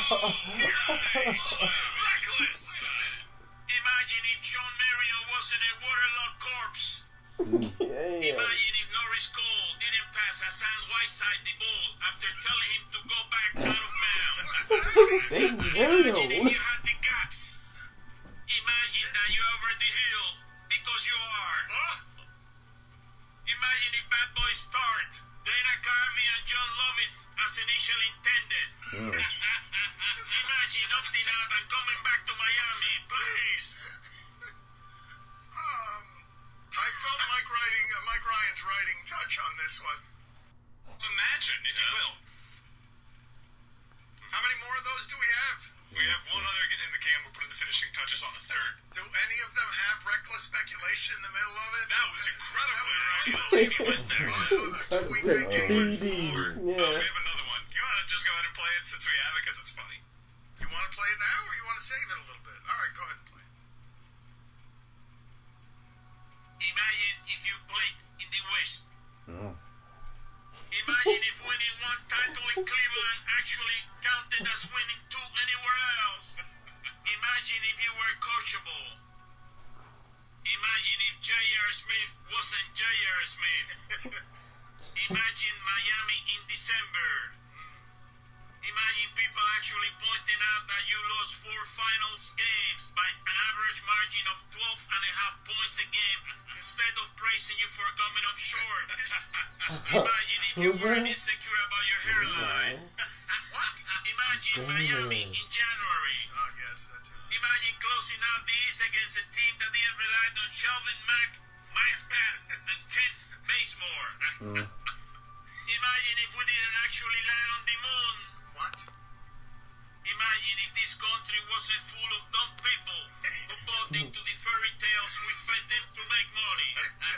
Reckless. Imagine if Sean Marion wasn't a waterlogged corpse. Yeah. Imagine if Norris Cole didn't pass Hassan Whiteside the ball after telling him to go back out of bounds. Thanks, Imagine if Mario. you had the guts. Imagine that you're over the hill because you are. Huh? Imagine if Bad Boys start Dana Carvey and John Lovitz as initially intended. Imagine opting out and coming back to Miami, please. Um, I felt Mike writing, uh, Mike Ryan's writing touch on this one. Imagine, if you will. How many more of those do we have? We have one other in the can. We're putting the finishing touches on the third. Do any of them have reckless speculation in the middle of it? That was incredibly right. went there. P Ds, Uh, yeah. we have another one. You want to just go ahead and play it since we have it because it's funny? You want to play it now or you want to save it a little bit? All right, go ahead and play it. Imagine if you played in it. Imagine Miami in December. Imagine people actually pointing out that you lost four finals games by an average margin of twelve and a half points a game instead of praising you for coming up short. Imagine if you Who's weren't that? insecure about your hairline. What? Imagine Miami Damn. in January. Oh, yes, that too. Imagine closing out the East against a team that didn't rely on Shelvin Mack, Miles Cat, and Kent Bazemore. Mm. Imagine if we didn't actually land on the moon. What? Imagine if this country wasn't full of dumb people who bought into the fairy tales we fed them to make money.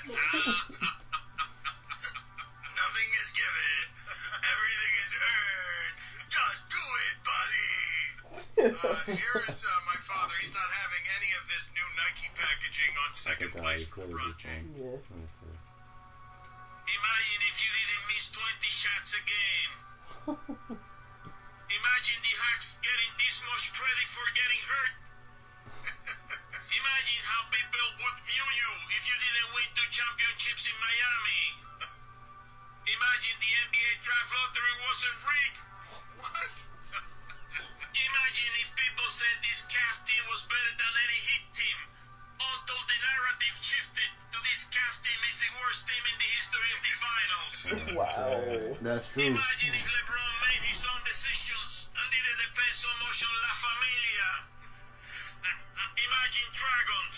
Nothing is given. Everything is earned. Just do it, buddy. Uh, here is uh, my father. He's not having any of this new Nike packaging on second place for LeBron James. Yeah. Imagine if you didn't miss twenty shots a game. Imagine the Hawks getting this much credit for getting hurt. Imagine how people would view you if you didn't win two championships in Miami. Imagine the N B A draft lottery wasn't rigged. What? Imagine if people said this Cavs team was better than any Heat team until the narrative shifted to this Cavs team is the worst team in the history of the finals. Wow. That's true. Imagine if LeBron made his own decisions and didn't depend so much on La Familia. Imagine Dragons.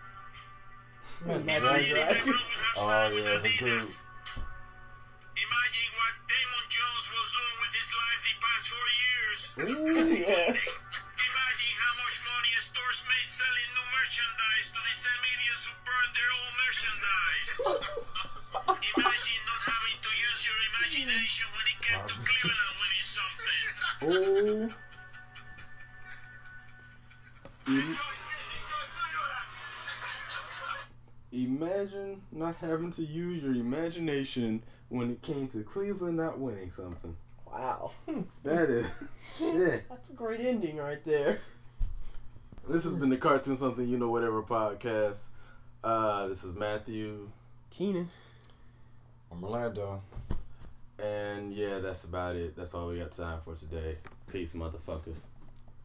Imagine if LeBron would have Oh, signed with yeah, that's a Adidas. Imagine what Damon Jones was doing with his life the past four years. Ooh, yeah. Imagine how much money a stores made selling new merchandise to the same idiots who burned their own merchandise. Imagine not having to use your imagination when it came to Cleveland winning something. Oh. Imagine not having to use your imagination when it came to Cleveland not winning something. Wow. That is shit. That's a great ending right there. This has been the Cartoon Something You Know Whatever podcast. Uh, this is Matthew. Keenan. I'm Orlando. And yeah, that's about it. That's all we got time for today. Peace, motherfuckers.